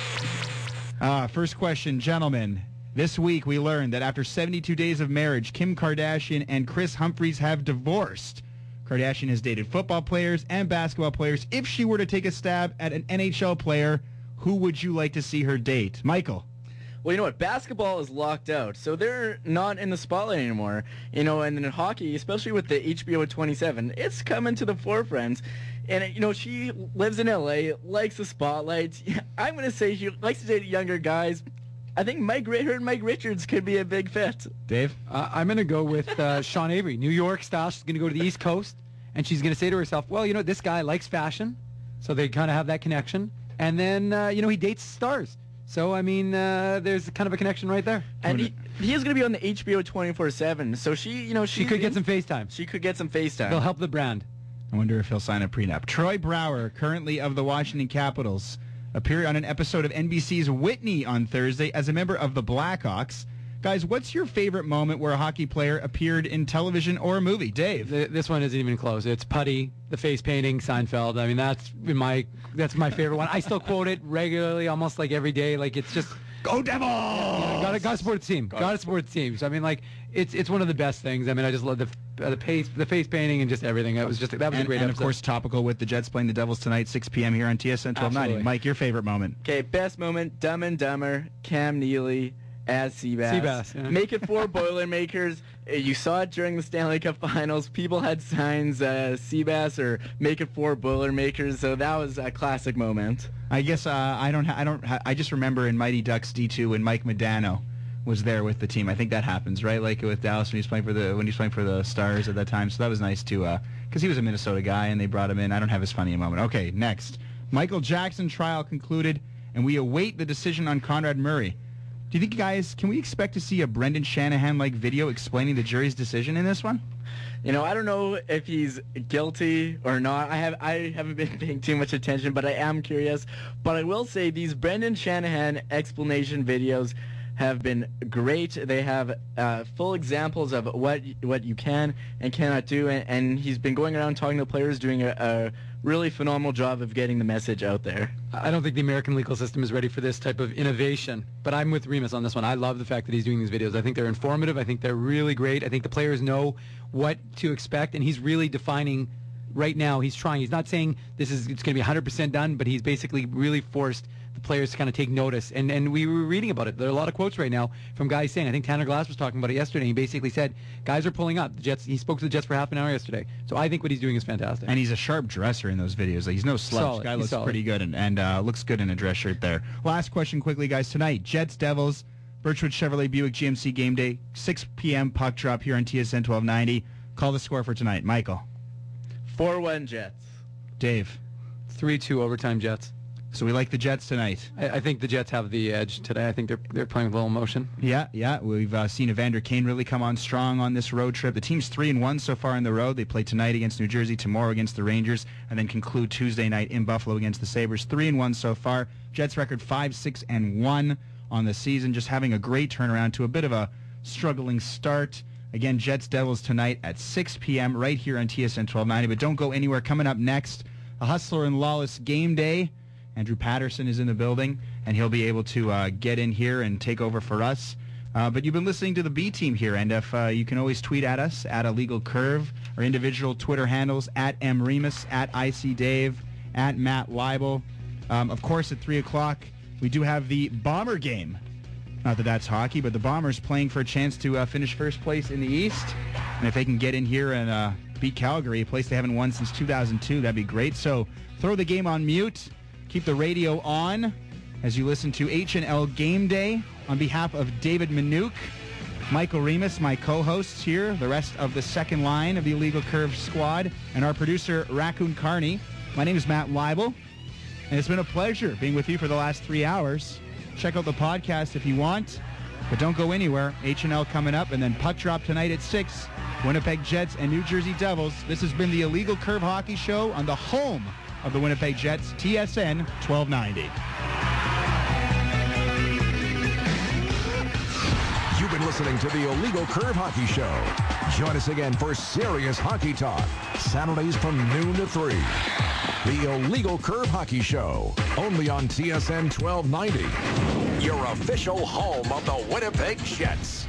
Uh, first question, gentlemen. This week we learned that after seventy-two days of marriage, Kim Kardashian and Chris Humphries have divorced. Kardashian has dated football players and basketball players. If she were to take a stab at an N H L player, who would you like to see her date? Michael. Well, you know what? Basketball is locked out, so they're not in the spotlight anymore. You know, and in hockey, especially with the H B O twenty-seven, it's coming to the forefront. And, you know, she lives in L A, likes the spotlight. I'm going to say she likes to date younger guys. I think Mike her and Mike Richards could be a big fit. Dave? Uh, I'm going to go with uh, Sean Avery. New York style. She's going to go to the East Coast, and she's going to say to herself, well, you know, this guy likes fashion, so they kind of have that connection. And then, uh, you know, he dates stars. So, I mean, uh, there's kind of a connection right there. And he, he is going to be on the H B O twenty-four seven, so she, you know, She could get some FaceTime. She could get some FaceTime. They'll help the brand. I wonder if he'll sign a prenup. Troy Brower, currently of the Washington Capitals, appeared on an episode of N B C's Whitney on Thursday as a member of the Blackhawks. Guys, what's your favorite moment where a hockey player appeared in television or a movie? Dave? The, this one isn't even close. It's Putty, the face painting, Seinfeld. I mean, that's my that's my favorite one. I still quote it regularly, almost like every day. Like, it's just... Go Devils! Yeah, got to got to support the team. Got to support the team. So I mean, like, it's it's one of the best things. I mean, I just love the uh, the face the face painting and just everything. That was just that was and, a great and episode. of course, topical with the Jets playing the Devils tonight, six p.m. here on T S N twelve ninety. Absolutely. Mike, your favorite moment? Okay, best moment, Dumb and Dumber, Cam Neely as Seabass. Seabass, yeah. Make it four Boilermakers. Uh, You saw it during the Stanley Cup Finals. People had signs, uh, Seabass or Make it four Boilermakers, so that was a classic moment. I guess uh, I don't. Ha- I don't. Ha- I just remember in Mighty Ducks D two when Mike Modano was there with the team. I think that happens, right? Like with Dallas when he was playing for the when he was playing for the Stars at that time. So that was nice too, because he was a Minnesota guy and they brought him in. I don't have his funny moment. Okay, next, Michael Jackson trial concluded, and we await the decision on Conrad Murray. Do you think, guys, can we expect to see a Brendan Shanahan-like video explaining the jury's decision in this one? You know, I don't know if he's guilty or not. I have I haven't been paying too much attention, but I am curious. But I will say these Brendan Shanahan explanation videos have been great. They have uh, full examples of what what you can and cannot do, and, and he's been going around talking to players, doing a, a really phenomenal job of getting the message out there. I don't think the American legal system is ready for this type of innovation, but I'm with Remus on this one. I love the fact that he's doing these videos. I think they're informative. I think they're really great. I think the players know what to expect, and he's really defining right now. He's trying. He's not saying this is it's going to be one hundred percent done, but he's basically really forced the players to kind of take notice. And and we were reading about it. There are a lot of quotes right now from guys saying, I think Tanner Glass was talking about it yesterday. He basically said, guys are pulling up. The Jets. He spoke to the Jets for half an hour yesterday. So I think what he's doing is fantastic. And he's a sharp dresser in those videos. Like, he's no slouch. Solid. Guy He's looks solid. pretty good and, and uh, looks good in a dress shirt there. Last question quickly, guys. Tonight, Jets, Devils, Birchwood Chevrolet Buick G M C game day, six p.m. puck drop here on T S N twelve ninety. Call the score for tonight. Michael. four one Jets. Dave. three two overtime Jets. So we like the Jets tonight. I, I think the Jets have the edge today. I think they're they're playing with a little emotion. Yeah, yeah. We've uh, seen Evander Kane really come on strong on this road trip. The team's three and one so far on the road. They play tonight against New Jersey, tomorrow against the Rangers, and then conclude Tuesday night in Buffalo against the Sabres. Three and one so far. Jets record five six and one on the season. Just having a great turnaround to a bit of a struggling start. Again, Jets Devils tonight at six p.m. right here on T S N twelve ninety. But don't go anywhere. Coming up next, a Hustler and Lawless game day. Andrew Patterson is in the building, and he'll be able to uh, get in here and take over for us. Uh, but you've been listening to the B Team here, and if uh, you can always tweet at us, at Illegal Curve, our individual Twitter handles, at M Remus, at I C Dave, at Matt Leibel. Um, of course, at three o'clock, we do have the Bomber game. Not that that's hockey, but the Bombers playing for a chance to uh, finish first place in the East. And if they can get in here and uh, beat Calgary, a place they haven't won since two thousand two, that'd be great. So throw the game on mute. Keep the radio on as you listen to H and L Game Day. On behalf of David Minuk, Michael Remus, my co-hosts here, the rest of the second line of the Illegal Curve squad, and our producer, Raccoon Carney. My name is Matt Leibel, and it's been a pleasure being with you for the last three hours. Check out the podcast if you want, but don't go anywhere. H and L coming up, and then puck drop tonight at six. Winnipeg Jets and New Jersey Devils. This has been the Illegal Curve Hockey Show on the home of the Winnipeg Jets, T S N twelve ninety. You've been listening to the Illegal Curve Hockey Show. Join us again for serious hockey talk, Saturdays from noon to three. The Illegal Curve Hockey Show, only on T S N twelve ninety. Your official home of the Winnipeg Jets.